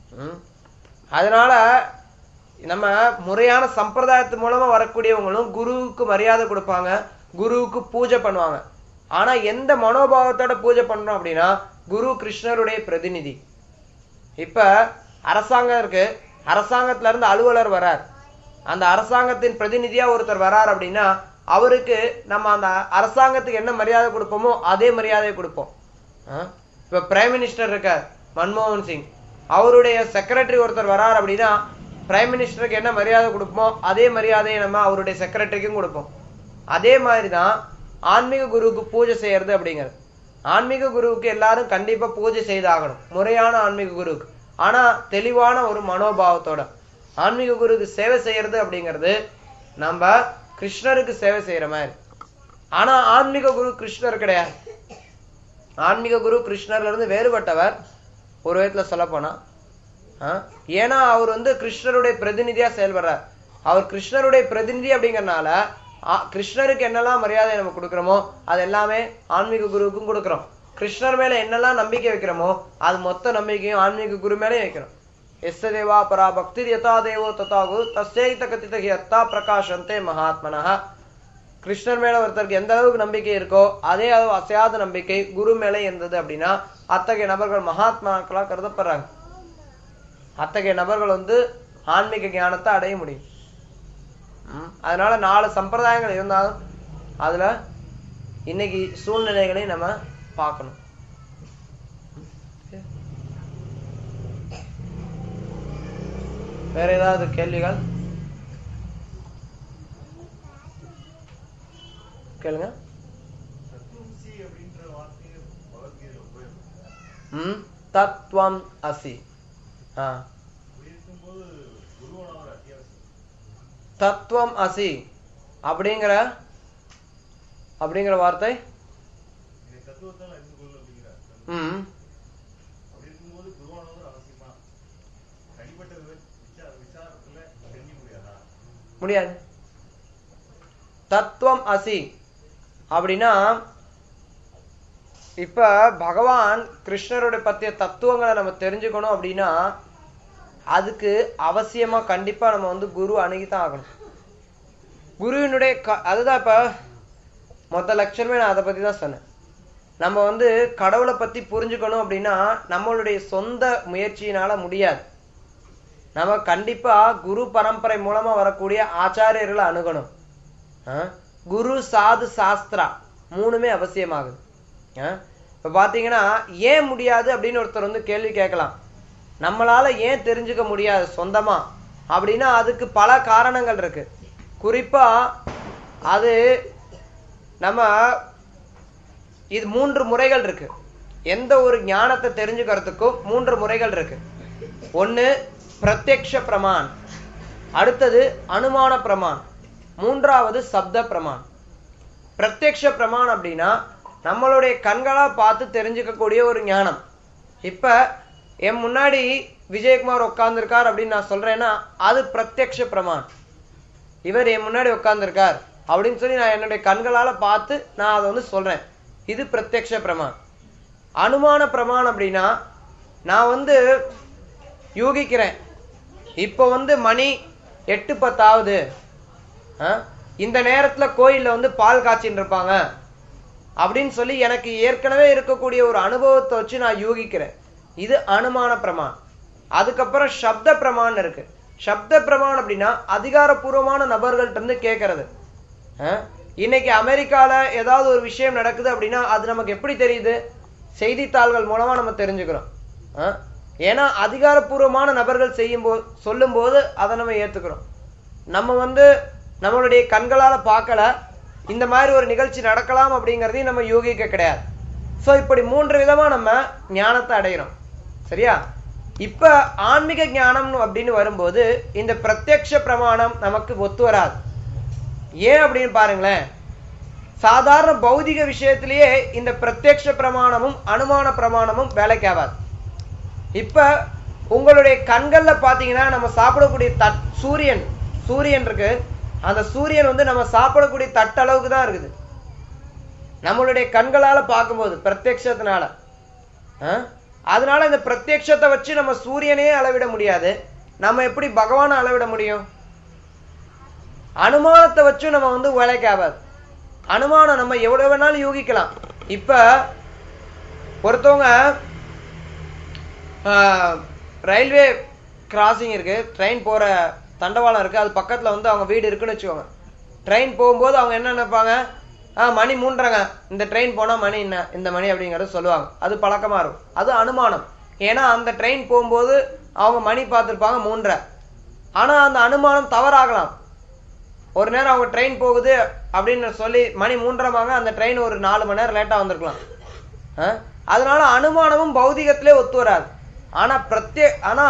அதனால நம்ம முறையான சம்பிரதாயத்து மூலமா வரக்கூடியவங்களும் குருவுக்கு மரியாதை கொடுப்பாங்க, குருவுக்கு பூஜை பண்ணுவாங்க. ஆனா எந்த மனோபாவத்தோட பூஜை பண்றோம் அப்படின்னா குரு கிருஷ்ணருடைய பிரதிநிதி. இப்ப அரசாங்கம் இருக்கு, அரசாங்கத்துல இருந்து அலுவலர் வரார், அந்த அரசாங்கத்தின் பிரதிநிதியா ஒருத்தர் வரார் அப்படின்னா அவருக்கு நம்ம அந்த அரசாங்கத்துக்கு என்ன மரியாதை கொடுப்போமோ அதே மரியாதையை கொடுப்போம். இப்ப பிரைம் மினிஸ்டர் இருக்கார் மன்மோகன் சிங், அவருடைய செக்ரட்டரி ஒருத்தர் வரார் அப்படின்னா பிரைம் மினிஸ்டருக்கு என்ன மரியாதை கொடுப்போமோ அதே மரியாதையை நம்ம அவருடைய செக்ரட்டரிக்கும் கொடுப்போம். அதே மாதிரிதான் ஆன்மீக குருவுக்கு பூஜை செய்யறது அப்படிங்கிறது. ஆன்மீக குருவுக்கு எல்லாரும் கண்டிப்பா பூஜை செய்தாகணும், முறையான ஆன்மீக குருவுக்கு. ஆனா தெளிவான ஒரு மனோபாவத்தோட ஆன்மீக குருவுக்கு சேவை செய்யறது அப்படிங்கிறது நம்ம கிருஷ்ணருக்கு சேவை செய்யற மாதிரி. ஆனா ஆன்மீக குரு கிருஷ்ணர் கிடையாது. ஆன்மீக குரு கிருஷ்ணர்ல இருந்து வேறுபட்டவர் ஒரு விதத்துல சொல்ல போனா. ஏன்னா அவர் வந்து கிருஷ்ணருடைய பிரதிநிதியா செயல்படுறார். அவர் கிருஷ்ணருடைய பிரதிநிதி அப்படிங்கறதுனால கிருஷ்ணருக்கு என்னெல்லாம் மரியாதை நம்ம கொடுக்கிறோமோ அது எல்லாமே ஆன்மீக குருவுக்கும் கொடுக்கிறோம். கிருஷ்ணர் மேல என்னெல்லாம் நம்பிக்கை வைக்கிறோமோ அது மொத்த நம்பிக்கையும் ஆன்மீக குரு மேலே வைக்கிறோம். எஸ் தேவா பரா பக்தி யதா தேவோ ததா குரு தஸ்யைத கதித யத்தா பிரகாசந்தே மகாத்மனஹ. கிருஷ்ணர் மேல ஒருத்தருக்கு எந்த அளவுக்கு நம்பிக்கை இருக்கோ அதே அளவு அசையாத நம்பிக்கை குரு மேலே இருந்தது அப்படின்னா அத்தகைய நபர்கள் மகாத்மாக்களா கருதப்படுறாங்க. அத்தகைய நபர்கள் வந்து ஆன்மீக ஞானத்தை அடைய முடியும். அதனால நாலு சம்பிரதாயங்கள் இருந்தாலும் அதுல இன்னைக்கு சூழ்நிலைகளை நம்ம பார்க்கணும். வேற ஏதாவது கேள்விகள் கேளுங்க. ம் தத்துவம் அசி. தத்துவம் அசி அப்படிங்கிற அப்படிங்கிற வார்த்தை ம் முடியாது. தத்துவம் அசி அப்படின்னா இப்ப பகவான் கிருஷ்ணருடைய பத்திய தத்துவங்களை நம்ம தெரிஞ்சுக்கணும் அப்படின்னா அதுக்கு அவசியமா கண்டிப்பா நம்ம வந்து குரு அணுகித்தான் ஆகணும். குருவினுடைய அதுதான் இப்ப மொத்த லட்சணமே நான் அதை பத்தி தான் சொன்னேன். நம்ம வந்து கடவுளை பத்தி புரிஞ்சுக்கணும் அப்படின்னா நம்மளுடைய சொந்த முயற்சியினால முடியாது. நம்ம கண்டிப்பா குரு பரம்பரை மூலமா வரக்கூடிய ஆச்சாரியர்களை அணுகணும். குரு சாது சாஸ்திரா மூணுமே அவசியமாகுது. இப்ப பாத்தீங்கன்னா ஏன் முடியாது அப்படின்னு ஒருத்தர் வந்து கேள்வி கேட்கலாம். நம்மளால ஏன் தெரிஞ்சுக்க முடியாது சொந்தமா அப்படின்னா அதுக்கு பல காரணங்கள் இருக்கு. குறிப்பா அது நம்ம இது மூன்று முறைகள் இருக்கு. எந்த ஒரு ஞானத்தை தெரிஞ்சுக்கிறதுக்கும் மூன்று முறைகள் இருக்கு. ஒண்ணு பிரத்யக்ஷ பிரமான், அடுத்தது அனுமான பிரமான், மூன்றாவது சப்த பிரமான். பிரத்யக்ஷ பிரமான் அப்படின்னா நம்மளுடைய கண்களா பார்த்து தெரிஞ்சுக்கக்கூடிய ஒரு ஞானம். இப்ப என் முன்னாடி விஜயகுமார் உட்கார்ந்துருக்கார் அப்படின்னு நான் சொல்றேன்னா அது பிரத்யக்ஷ பிரமான். இவர் என் முன்னாடி உட்கார்ந்துருக்கார் அப்படின்னு சொல்லி நான் என்னுடைய கண்களால பார்த்து நான் அதை வந்து சொல்றேன். இது பிரத்யக்ஷ பிரமான். அனுமான பிரமான் அப்படின்னா நான் வந்து யூகிக்கிறேன். இப்ப வந்து மணி எட்டு பத்தாவது, இந்த நேரத்துல கோயில்ல வந்து பால் காய்ச்சின்னு இருப்பாங்க அப்படின்னு சொல்லி எனக்கு ஏற்கனவே இருக்கக்கூடிய ஒரு அனுபவத்தை வச்சு நான் யூகிக்கிறேன். இது அனுமான பிரமான். அதுக்கப்புறம் சப்த பிரமான் இருக்கு. சப்த பிரமான் அப்படின்னா அதிகாரப்பூர்வமான நபர்கள்ட்ட இருந்து கேட்கறது. இன்னைக்கு அமெரிக்கால ஏதாவது ஒரு விஷயம் நடக்குது அப்படின்னா அது நமக்கு எப்படி தெரியுது? செய்தித்தாள்கள் மூலமா நம்ம தெரிஞ்சுக்கிறோம். ஏன்னா அதிகாரப்பூர்வமான நபர்கள் செய்யும் போது சொல்லும் போது அதை நம்ம ஏத்துக்கிறோம். நம்ம வந்து நம்மளுடைய கண்களால பார்க்கல, இந்த மாதிரி ஒரு நிகழ்ச்சி நடக்கலாம் அப்படிங்கறதையும் நம்ம யூகிக்க கிடையாது. சோ இப்படி மூன்று விதமா நம்ம ஞானத்தை அடைகிறோம். சரியா? இப்ப ஆன்மீக ஞானம் அப்படின்னு வரும்போது இந்த பிரத்யக்ஷ பிரமாணம் நமக்கு ஒத்து வராது. ஏன் அப்படின்னு பாருங்களேன். சாதாரண பௌதிக விஷயத்திலேயே இந்த பிரத்யக்ஷ பிரமாணமும் அனுமான பிரமாணமும் வேலைக்கு ஆகாது. இப்ப உங்களுடைய கண்கள்ல பாத்தீங்கன்னா நம்ம சாப்பிடக்கூடிய தட் சூரியன் சூரியன் இருக்கு. அந்த சூரியன் வந்து நம்ம சாப்பிடக்கூடிய தட்டளவுக்கு தான் இருக்குது நம்மளுடைய கண்களால பார்க்கும்போது பிரத்யக்ஷத்தினால. அதனால இந்த பிரத்யக்ஷத்தை வச்சு நம்ம சூரியனையே அளவிட முடியாது. நம்ம எப்படி பகவானை அளவிட முடியும்? அனுமானத்தை வச்சு நம்ம வந்து வேலைக்கு ஆகாது. அனுமானம் நம்ம எவ்வளவு வேணாலும் யூகிக்கலாம். இப்ப ஒருத்தவங்க ரயில்வே கிராசிங் இருக்கு, ட்ரெயின் போற தண்டவாளம் இருக்கு, அது பக்கத்துல வந்து அவங்க வீடு இருக்குன்னு வச்சுக்கோங்க. ட்ரெயின் போகும்போது அவங்க என்ன நினைப்பாங்க? ஆஹ் மணி மூன்றாங்க, இந்த ட்ரெயின் போனா மணி என்ன இந்த மணி அப்படிங்கறது சொல்லுவாங்க. அது பழக்கமா இருக்கும். அது அனுமானம். ஏன்னா அந்த ட்ரெயின் போகும்போது அவங்க மணி பார்த்திருப்பாங்க மூன்றரை. ஆனா அந்த அனுமானம் தவறாகலாம். ஒரு நேரம் அவங்க ட்ரெயின் போகுது அப்படின்னு சொல்லி மணி மூன்றரைவாங்க, அந்த ட்ரெயின் ஒரு நாலு மணி நேரம் லேட்டா வந்திருக்கலாம். அதனால அனுமானமும் பௌதிகத்திலே ஒத்து வராது. ஆனா பிரத்யே ஆனா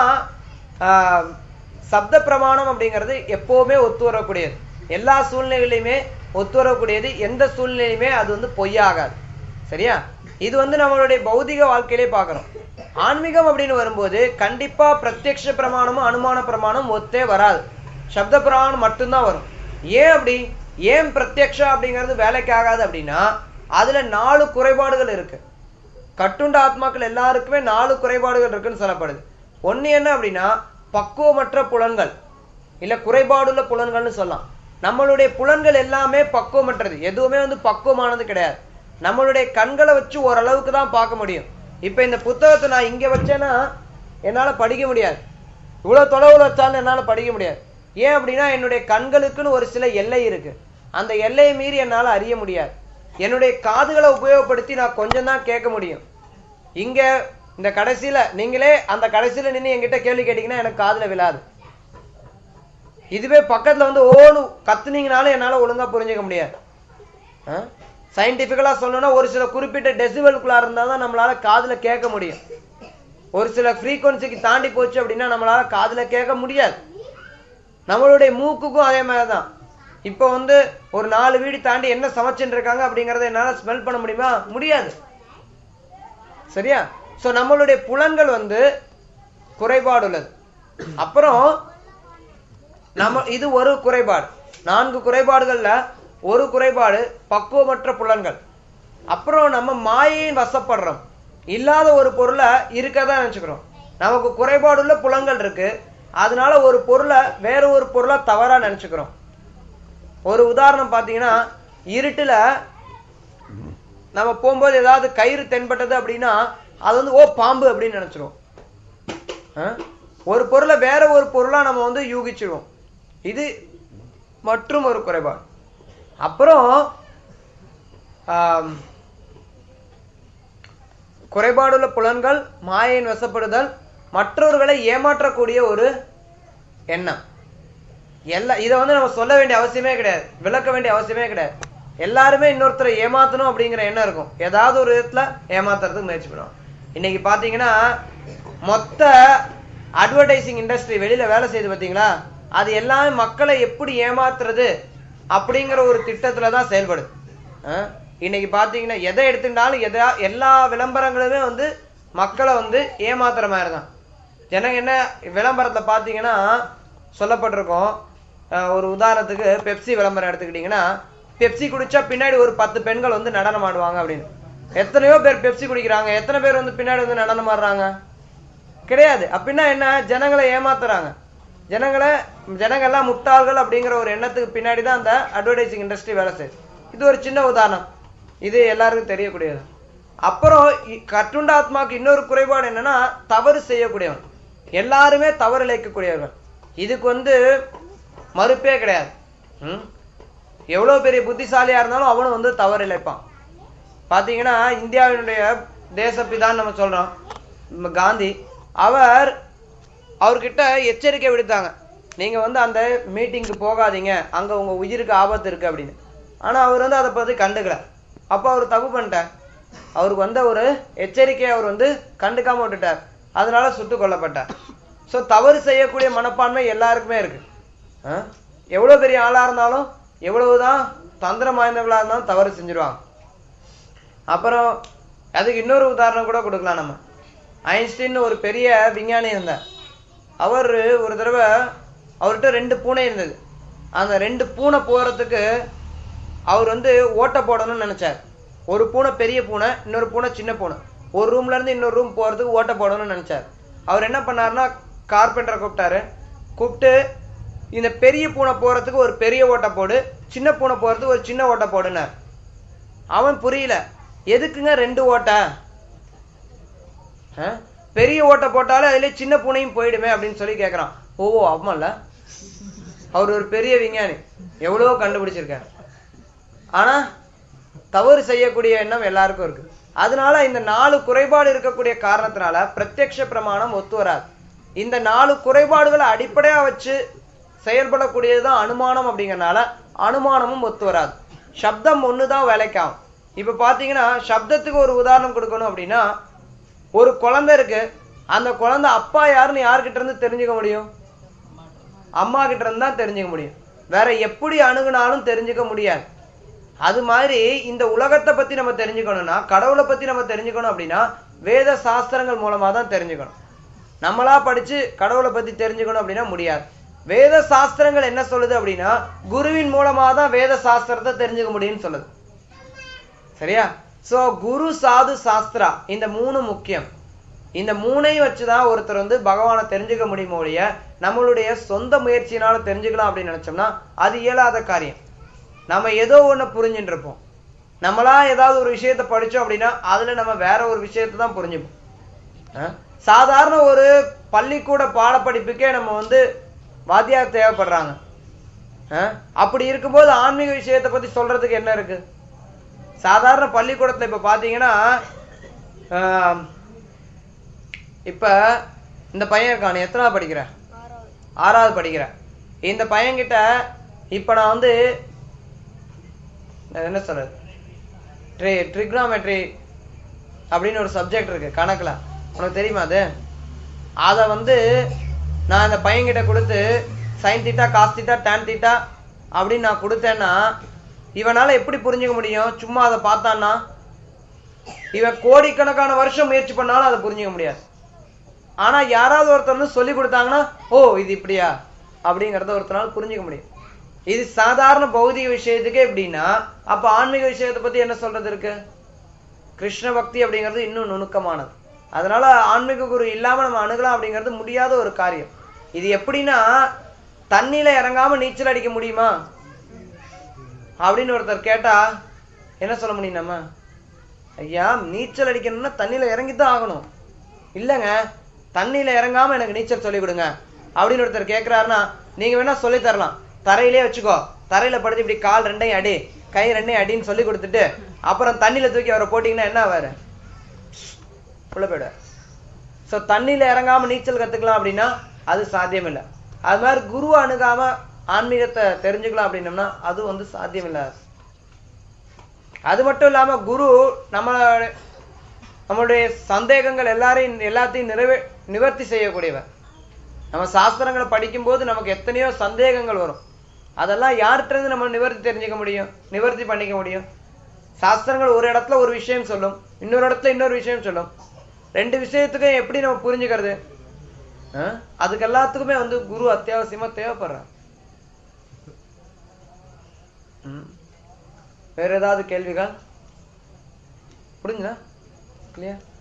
சப்த பிரமாணம் அப்படிங்கிறது எப்பவுமே ஒத்து வரக்கூடியது. எல்லா சூழ்நிலையிலுமே ஒத்து வரக்கூடியது. எந்த சூழ்நிலையுமே அது வந்து பொய்யாகாது. சரியா? இது வந்து நம்மளுடைய பௌதிக வாழ்க்கையிலே பார்க்கிறோம். ஆன்மீகம் அப்படின்னு வரும்போது கண்டிப்பா பிரத்யக்ஷ பிரமாணமும் அனுமான பிரமாணம் ஒத்தே வராது. சப்த பிரமாணம் மட்டும்தான் வரும். ஏன் அப்படி? ஏன் பிரத்யக்ஷா அப்படிங்கிறது வேலைக்கு ஆகாது அப்படின்னா அதுல நாலு குறைபாடுகள் இருக்கு. கட்டுண்ட ஆத்மாக்கள் எல்லாருக்குமே நாலு குறைபாடுகள் இருக்குன்னு சொல்லப்படுது. ஒண்ணு என்ன அப்படின்னா பக்குவமற்ற புலன்கள், இல்ல குறைபாடுள்ள புலன்கள்னு சொல்லலாம். நம்மளுடைய புலன்கள் எல்லாமே பக்குவமற்றது, எதுவுமே வந்து பக்குவமானது கிடையாது. நம்மளுடைய கண்களை வச்சு ஓரளவுக்கு தான் பார்க்க முடியும். இப்ப இந்த புத்தகத்தை நான் இங்க வச்சேன்னா என்னால படிக்க முடியாது. இவ்வளவு தொலைவுல வச்சாலும் என்னால படிக்க முடியாது. ஏன் அப்படின்னா என்னுடைய கண்களுக்குன்னு ஒரு சில எல்லை இருக்கு. அந்த எல்லையை மீறி என்னால அறிய முடியாது. என்னுடைய காதுகளை உபயோகப்படுத்தி நான் கொஞ்சம் தான் கேட்க முடியும். இங்க இந்த கடைசியில நீங்களே அந்த கடைசியில நின்று என்கிட்ட கேள்வி கேட்டீங்கன்னா எனக்கு காதுல விழாது. இதுவே பக்கத்துல வந்து ஓனு கத்துனீங்கனாலும் என்னால ஒழுங்கா புரிஞ்சுக்க முடியாது. சயின்டிபிக்கலா சொல்லணும்னா ஒரு சில குறிப்பிட்ட டெசிபலுக்குள்ளா இருந்தாதான் நம்மளால காதுல கேட்க முடியும். ஒரு சில ஃப்ரீக்வன்சிக்கு தாண்டி போச்சு அப்படின்னா நம்மளால காதுல கேட்க முடியாது. நம்மளுடைய மூக்குக்கும் அதே மாதிரிதான். இப்ப வந்து ஒரு நாலு வீடு தாண்டி என்ன சமைச்சுட்டு இருக்காங்க அப்படிங்கறத என்னால ஸ்மெல் பண்ண முடியுமா? முடியாது. சரியா? சோ நம்மளுடைய புலன்கள் வந்து குறைபாடு உள்ளது. அப்புறம் நம்ம இது ஒரு குறைபாடு. நான்கு குறைபாடுகள்ல ஒரு குறைபாடு பக்குவமற்ற புலன்கள். அப்புறம் நம்ம மாயையின் வசப்படுறோம். இல்லாத ஒரு பொருளை இருக்கதான் நினைச்சுக்கிறோம். நமக்கு குறைபாடுள்ள புலங்கள் இருக்கு, அதனால ஒரு பொருளை வேற ஒரு பொருளை தவறா நினைச்சுக்கிறோம். ஒரு உதாரணம் பாத்தீங்கன்னா, இருட்டுல நம்ம போகும்போது ஏதாவது கயிறு தென்பட்டது அப்படின்னா அது வந்து ஓ பாம்பு அப்படின்னு நினைச்சிருவோம். ஒரு பொருளை வேற ஒரு பொருளா நம்ம வந்து யூகிச்சிருவோம். இது மற்றும் ஒரு குறைபாடு. அப்புறம் குறைபாடுள்ள புலன்கள், மாயையின் வசப்படுதல், மற்றவர்களை ஏமாற்றக்கூடிய ஒரு எண்ணம். எல்லா இதை வந்து நம்ம சொல்ல வேண்டிய அவசியமே கிடையாது, விளக்க வேண்டிய அவசியமே கிடையாது. எல்லாருமே இன்னொருத்தரை ஏமாத்தணும் அப்படிங்கிற எண்ணம் இருக்கும். ஏதாவது ஒரு விதத்துல ஏமாத்துறதுக்கு முயற்சி பண்ணுவோம். இன்னைக்கு பாத்தீங்கன்னா மொத்த அட்வர்டைசிங் இண்டஸ்ட்ரி வெளியில வேலை செய்து பார்த்தீங்களா, அது எல்லாமே மக்களை எப்படி ஏமாத்துறது அப்படிங்கிற ஒரு திட்டத்துலதான் செயல்படுது. இன்னைக்கு பாத்தீங்கன்னா எதை எடுத்துட்டாலும் எதா எல்லா விளம்பரங்களுமே வந்து மக்களை வந்து ஏமாத்துற மாதிரி தான். ஜனங்க என்ன விளம்பரத்தை பாத்தீங்கன்னா சொல்லப்பட்டிருக்கோம். ஒரு உதாரணத்துக்கு பெப்சி விளம்பரம் எடுத்துக்கிட்டீங்கன்னா, பெப்சி குடிச்சா பின்னாடி ஒரு பத்து பெண்கள் வந்து நடனம் ஆடுவாங்க அப்படின்னு. எத்தனையோ பேர் பெப்சி குடிக்கிறாங்க, எத்தனை பேர் வந்து பின்னாடி வந்து நடனம் ஆடுறாங்க? கிடையாது. அப்படின்னா என்ன? ஜனங்களை ஏமாத்துறாங்க. ஜனங்களை ஜனங்கள்லாம் முட்டாள்கள் அப்படிங்கிற ஒரு எண்ணத்துக்கு பின்னாடி தான் அந்த அட்வர்டைசிங் இண்டஸ்ட்ரி வேலை செய்யுது. இது ஒரு சின்ன உதாரணம், இது எல்லாருக்கும் தெரியக்கூடியது. அப்புறம் கட்டுண்ட ஆத்மாவுக்கு இன்னொரு குறைபாடு என்னன்னா, தவறு செய்யக்கூடியவன். எல்லாருமே தவறு இழைக்கக்கூடியவர்கள். இதுக்கு வந்து மறுப்பே கிடையாது. ம் எவ்வளவு பெரிய புத்திசாலியா இருந்தாலும் அவனும் வந்து தவறு இழைப்பான். பாத்தீங்கன்னா இந்தியாவினுடைய தேசப்பிதான்னு நம்ம சொல்றோம் காந்தி, அவர் அவர்கிட்ட எச்சரிக்கை விடுத்தாங்க, நீங்க வந்து அந்த மீட்டிங்க்கு போகாதீங்க, அங்க உங்க உயிருக்கு ஆபத்து இருக்கு அப்படின்னு. ஆனா அவர் வந்து அதை பத்தி கண்டுக்கல. அப்ப அவர் தப்பு பண்ணிட்டார். அவருக்கு வந்த ஒரு எச்சரிக்கையை அவர் வந்து கண்டுக்காம விட்டுட்டார், அதனால சுட்டு கொல்லப்பட்டார். சோ தவறு செய்யக்கூடிய மனப்பான்மை எல்லாருக்குமே இருக்கு. எவ்வளவு பெரிய ஆளா இருந்தாலும், எவ்வளவுதான் தந்திரம் வாய்ந்தவர்களா இருந்தாலும் தவறு செஞ்சிருவாங்க. அப்புறம் அதுக்கு இன்னொரு உதாரணம் கூட கொடுக்கலாம். நம்ம ஐன்ஸ்டீன் ஒரு பெரிய விஞ்ஞானி இருந்தார். அவர் ஒரு தடவை அவர்கிட்ட ரெண்டு பூனை இருந்தது. அந்த ரெண்டு பூனை போறதுக்கு அவர் வந்து ஓட்ட போடணும்னு நினைச்சார். ஒரு பூனை பெரிய பூனை, இன்னொரு பூனை சின்ன பூனை. ஒரு ரூம்ல இருந்து இன்னொரு ரூம் போறதுக்கு ஓட்ட போடணும்னு நினைச்சார். அவர் என்ன பண்ணாருன்னா, கார்பெண்டரை கூப்பிட்டாரு. கூப்பிட்டு இந்த பெரிய பூனை போறதுக்கு ஒரு பெரிய ஓட்ட போடு, சின்ன பூனை போறதுக்கு ஒரு சின்ன ஓட்ட போடுனார். அவன் புரியல, எதுக்குங்க ரெண்டு ஓட்ட? பெரிய ஓட்ட போட்டாலும் அதுல சின்ன பூனையும் போயிடுமே அப்படின்னு சொல்லி கேட்கிறான். ஓ ஆமால, அவர் ஒரு பெரிய விஞ்ஞானி, எவ்வளவோ கண்டுபிடிச்சிருக்காரு. ஆனா தவறு செய்யக்கூடிய எண்ணம் எல்லாருக்கும் இருக்கு. அதனால இந்த நாலு குறைபாடு இருக்கக்கூடிய காரணத்தினால பிரத்யக்ஷ பிரமாணம் ஒத்து வராது. இந்த நாலு குறைபாடுகளை அடிப்படையா வச்சு செயல்படக்கூடியதுதான் அனுமானம். அப்படிங்கறனால அனுமானமும் ஒத்து வராது. சப்தம் ஒண்ணுதான் வேலைக்காகும். இப்ப பாத்தீங்கன்னா சப்தத்துக்கு ஒரு உதாரணம் கொடுக்கணும் அப்படின்னா, ஒரு குழந்தை இருக்கு, அந்த குழந்தை அப்பா யாருன்னு யாருக்கிட்ட இருந்து தெரிஞ்சுக்க முடியும்? அம்மா கிட்ட இருந்து தான் தெரிஞ்சுக்க முடியும். வேற எப்படி அணுகுனாலும் தெரிஞ்சுக்க முடியாது. அது மாதிரி இந்த உலகத்தை பத்தி நம்ம தெரிஞ்சுக்கணும்னா, கடவுளை பத்தி நம்ம தெரிஞ்சுக்கணும் அப்படின்னா வேத சாஸ்திரங்கள் மூலமா தான் தெரிஞ்சுக்கணும். நம்மளா படிச்சு கடவுளை பத்தி தெரிஞ்சுக்கணும் அப்படின்னா முடியாது. வேத சாஸ்திரங்கள் என்ன சொல்லுது அப்படின்னா, குருவின் மூலமா தான் வேத சாஸ்திரத்தை தெரிஞ்சுக்க முடியும்னு சொல்லுது. சரியா? சோ குரு, சாது, சாஸ்திரா, இந்த மூணு முக்கியம். இந்த மூணையும் வச்சுதான் ஒருத்தர் வந்து பகவானை தெரிஞ்சுக்க முடியுமோ ஒழிய நம்மளுடைய சொந்த முயற்சியினால தெரிஞ்சுக்கலாம் அப்படின்னு நினைச்சோம்னா அது இயலாத காரியம். நம்ம ஏதோ ஒண்ணு புரிஞ்சுட்டு இருப்போம். நம்மளா ஏதாவது ஒரு விஷயத்த படிச்சோம் அப்படின்னா அதுல நம்ம வேற ஒரு விஷயத்தை தான் புரிஞ்சுப்போம். சாதாரண ஒரு பள்ளிக்கூட பாடப்படிப்புக்கே நம்ம வந்து வாத்தியார் தேவைப்படுறாங்க. அப்படி இருக்கும்போது ஆன்மீக விஷயத்தை பத்தி சொல்றதுக்கு என்ன இருக்கு? சாதாரண பள்ளிக்கூடத்துல இப்ப பாத்தீங்கன்னா, இப்ப இந்த பையன் இருக்கானு, எத்தனாவது படிக்கிற? ஆறாவது படிக்கிற. இந்த பையன் கிட்ட இப்ப நான் வந்து என்ன சொல்றது, ட்ரிக்னாமெட்ரி அப்படின்னு ஒரு சப்ஜெக்ட் இருக்கு கணக்குல, உனக்கு தெரியுமா அது? அத வந்து நான் இந்த பையன் கிட்ட கொடுத்து sine theta, cos theta, tan theta அப்படின்னு நான் கொடுத்தேன்னா இவனால எப்படி புரிஞ்சுக்க முடியும்? சும்மா அதை பார்த்தான்னா இவன் கோடிக்கணக்கான வருஷம் முயற்சி பண்ணாலும் அதை புரிஞ்சுக்க முடியாது. ஆனா யாராவது ஒருத்தர் சொல்லி கொடுத்தாங்கன்னா, ஓ இது இப்படியா அப்படிங்கறத ஒருத்தனால புரிஞ்சுக்க முடியும். இது சாதாரண பௌதிக விஷயத்துக்கே எப்படின்னா, அப்ப ஆன்மீக விஷயத்தை பத்தி என்ன சொல்றது இருக்கு? கிருஷ்ண பக்தி அப்படிங்கிறது இன்னும் நுணுக்கமானது. அதனால ஆன்மீக குரு இல்லாம நம்ம அணுகலாம் அப்படிங்கிறது முடியாத ஒரு காரியம். இது எப்படின்னா, தண்ணியில இறங்காம நீச்சல் அடிக்க முடியுமா அப்படின்னு ஒருத்தர் கேட்டா என்ன சொல்ல முடியும் நம்ம? ஐயா, நீச்சல் அடிக்கணும்னா தண்ணியில இறங்கித்தான் ஆகணும். இல்லைங்க, தண்ணியில இறங்காம எனக்கு நீச்சல் சொல்லி கொடுங்க அப்படின்னு ஒருத்தர் கேட்கிறாருன்னா, நீங்க வேணா சொல்லி தரலாம். தரையிலே வச்சுக்கோ, தரையில படுத்து இப்படி கால் ரெண்டையும் அடி, கை ரெண்டையும் அடின்னு சொல்லி கொடுத்துட்டு அப்புறம் தண்ணியில தூக்கி அவரை போட்டீங்கன்னா என்ன ஆவாரு? உள்ள போயிட. சோ தண்ணியில இறங்காம நீச்சல் கத்துக்கலாம் அப்படின்னா அது சாத்தியம் இல்லை. அது மாதிரி குரு அணுகாம ஆன்மீகத்தை தெரிஞ்சுக்கலாம் அப்படின்னம்னா அது வந்து சாத்தியம் இல்லை. அது மட்டும் இல்லாம குரு நம்ம நம்மளுடைய சந்தேகங்கள் எல்லாரையும் எல்லாத்தையும் நிறைவே நிவர்த்தி செய்யக்கூடியவர். நம்ம சாஸ்திரங்களை படிக்கும் போது நமக்கு எத்தனையோ சந்தேகங்கள் வரும். அதெல்லாம் யார்கிட்ட இருந்து நம்ம நிவர்த்தி தெரிஞ்சுக்க முடியும், நிவர்த்தி பண்ணிக்க முடியும்? சாஸ்திரங்கள் ஒரு இடத்துல ஒரு விஷயம் சொல்லும், இன்னொரு இடத்துல இன்னொரு விஷயம் சொல்லும். ரெண்டு விஷயத்துக்கும் எப்படி நம்ம புரிஞ்சுக்கிறது? அதுக்கு எல்லாத்துக்குமே வந்து குரு அத்தியாவசியமா தேவைப்படுற. வேற ஏதாவது கேள்விகள்? புரிஞ்சுதா? கிளியர்?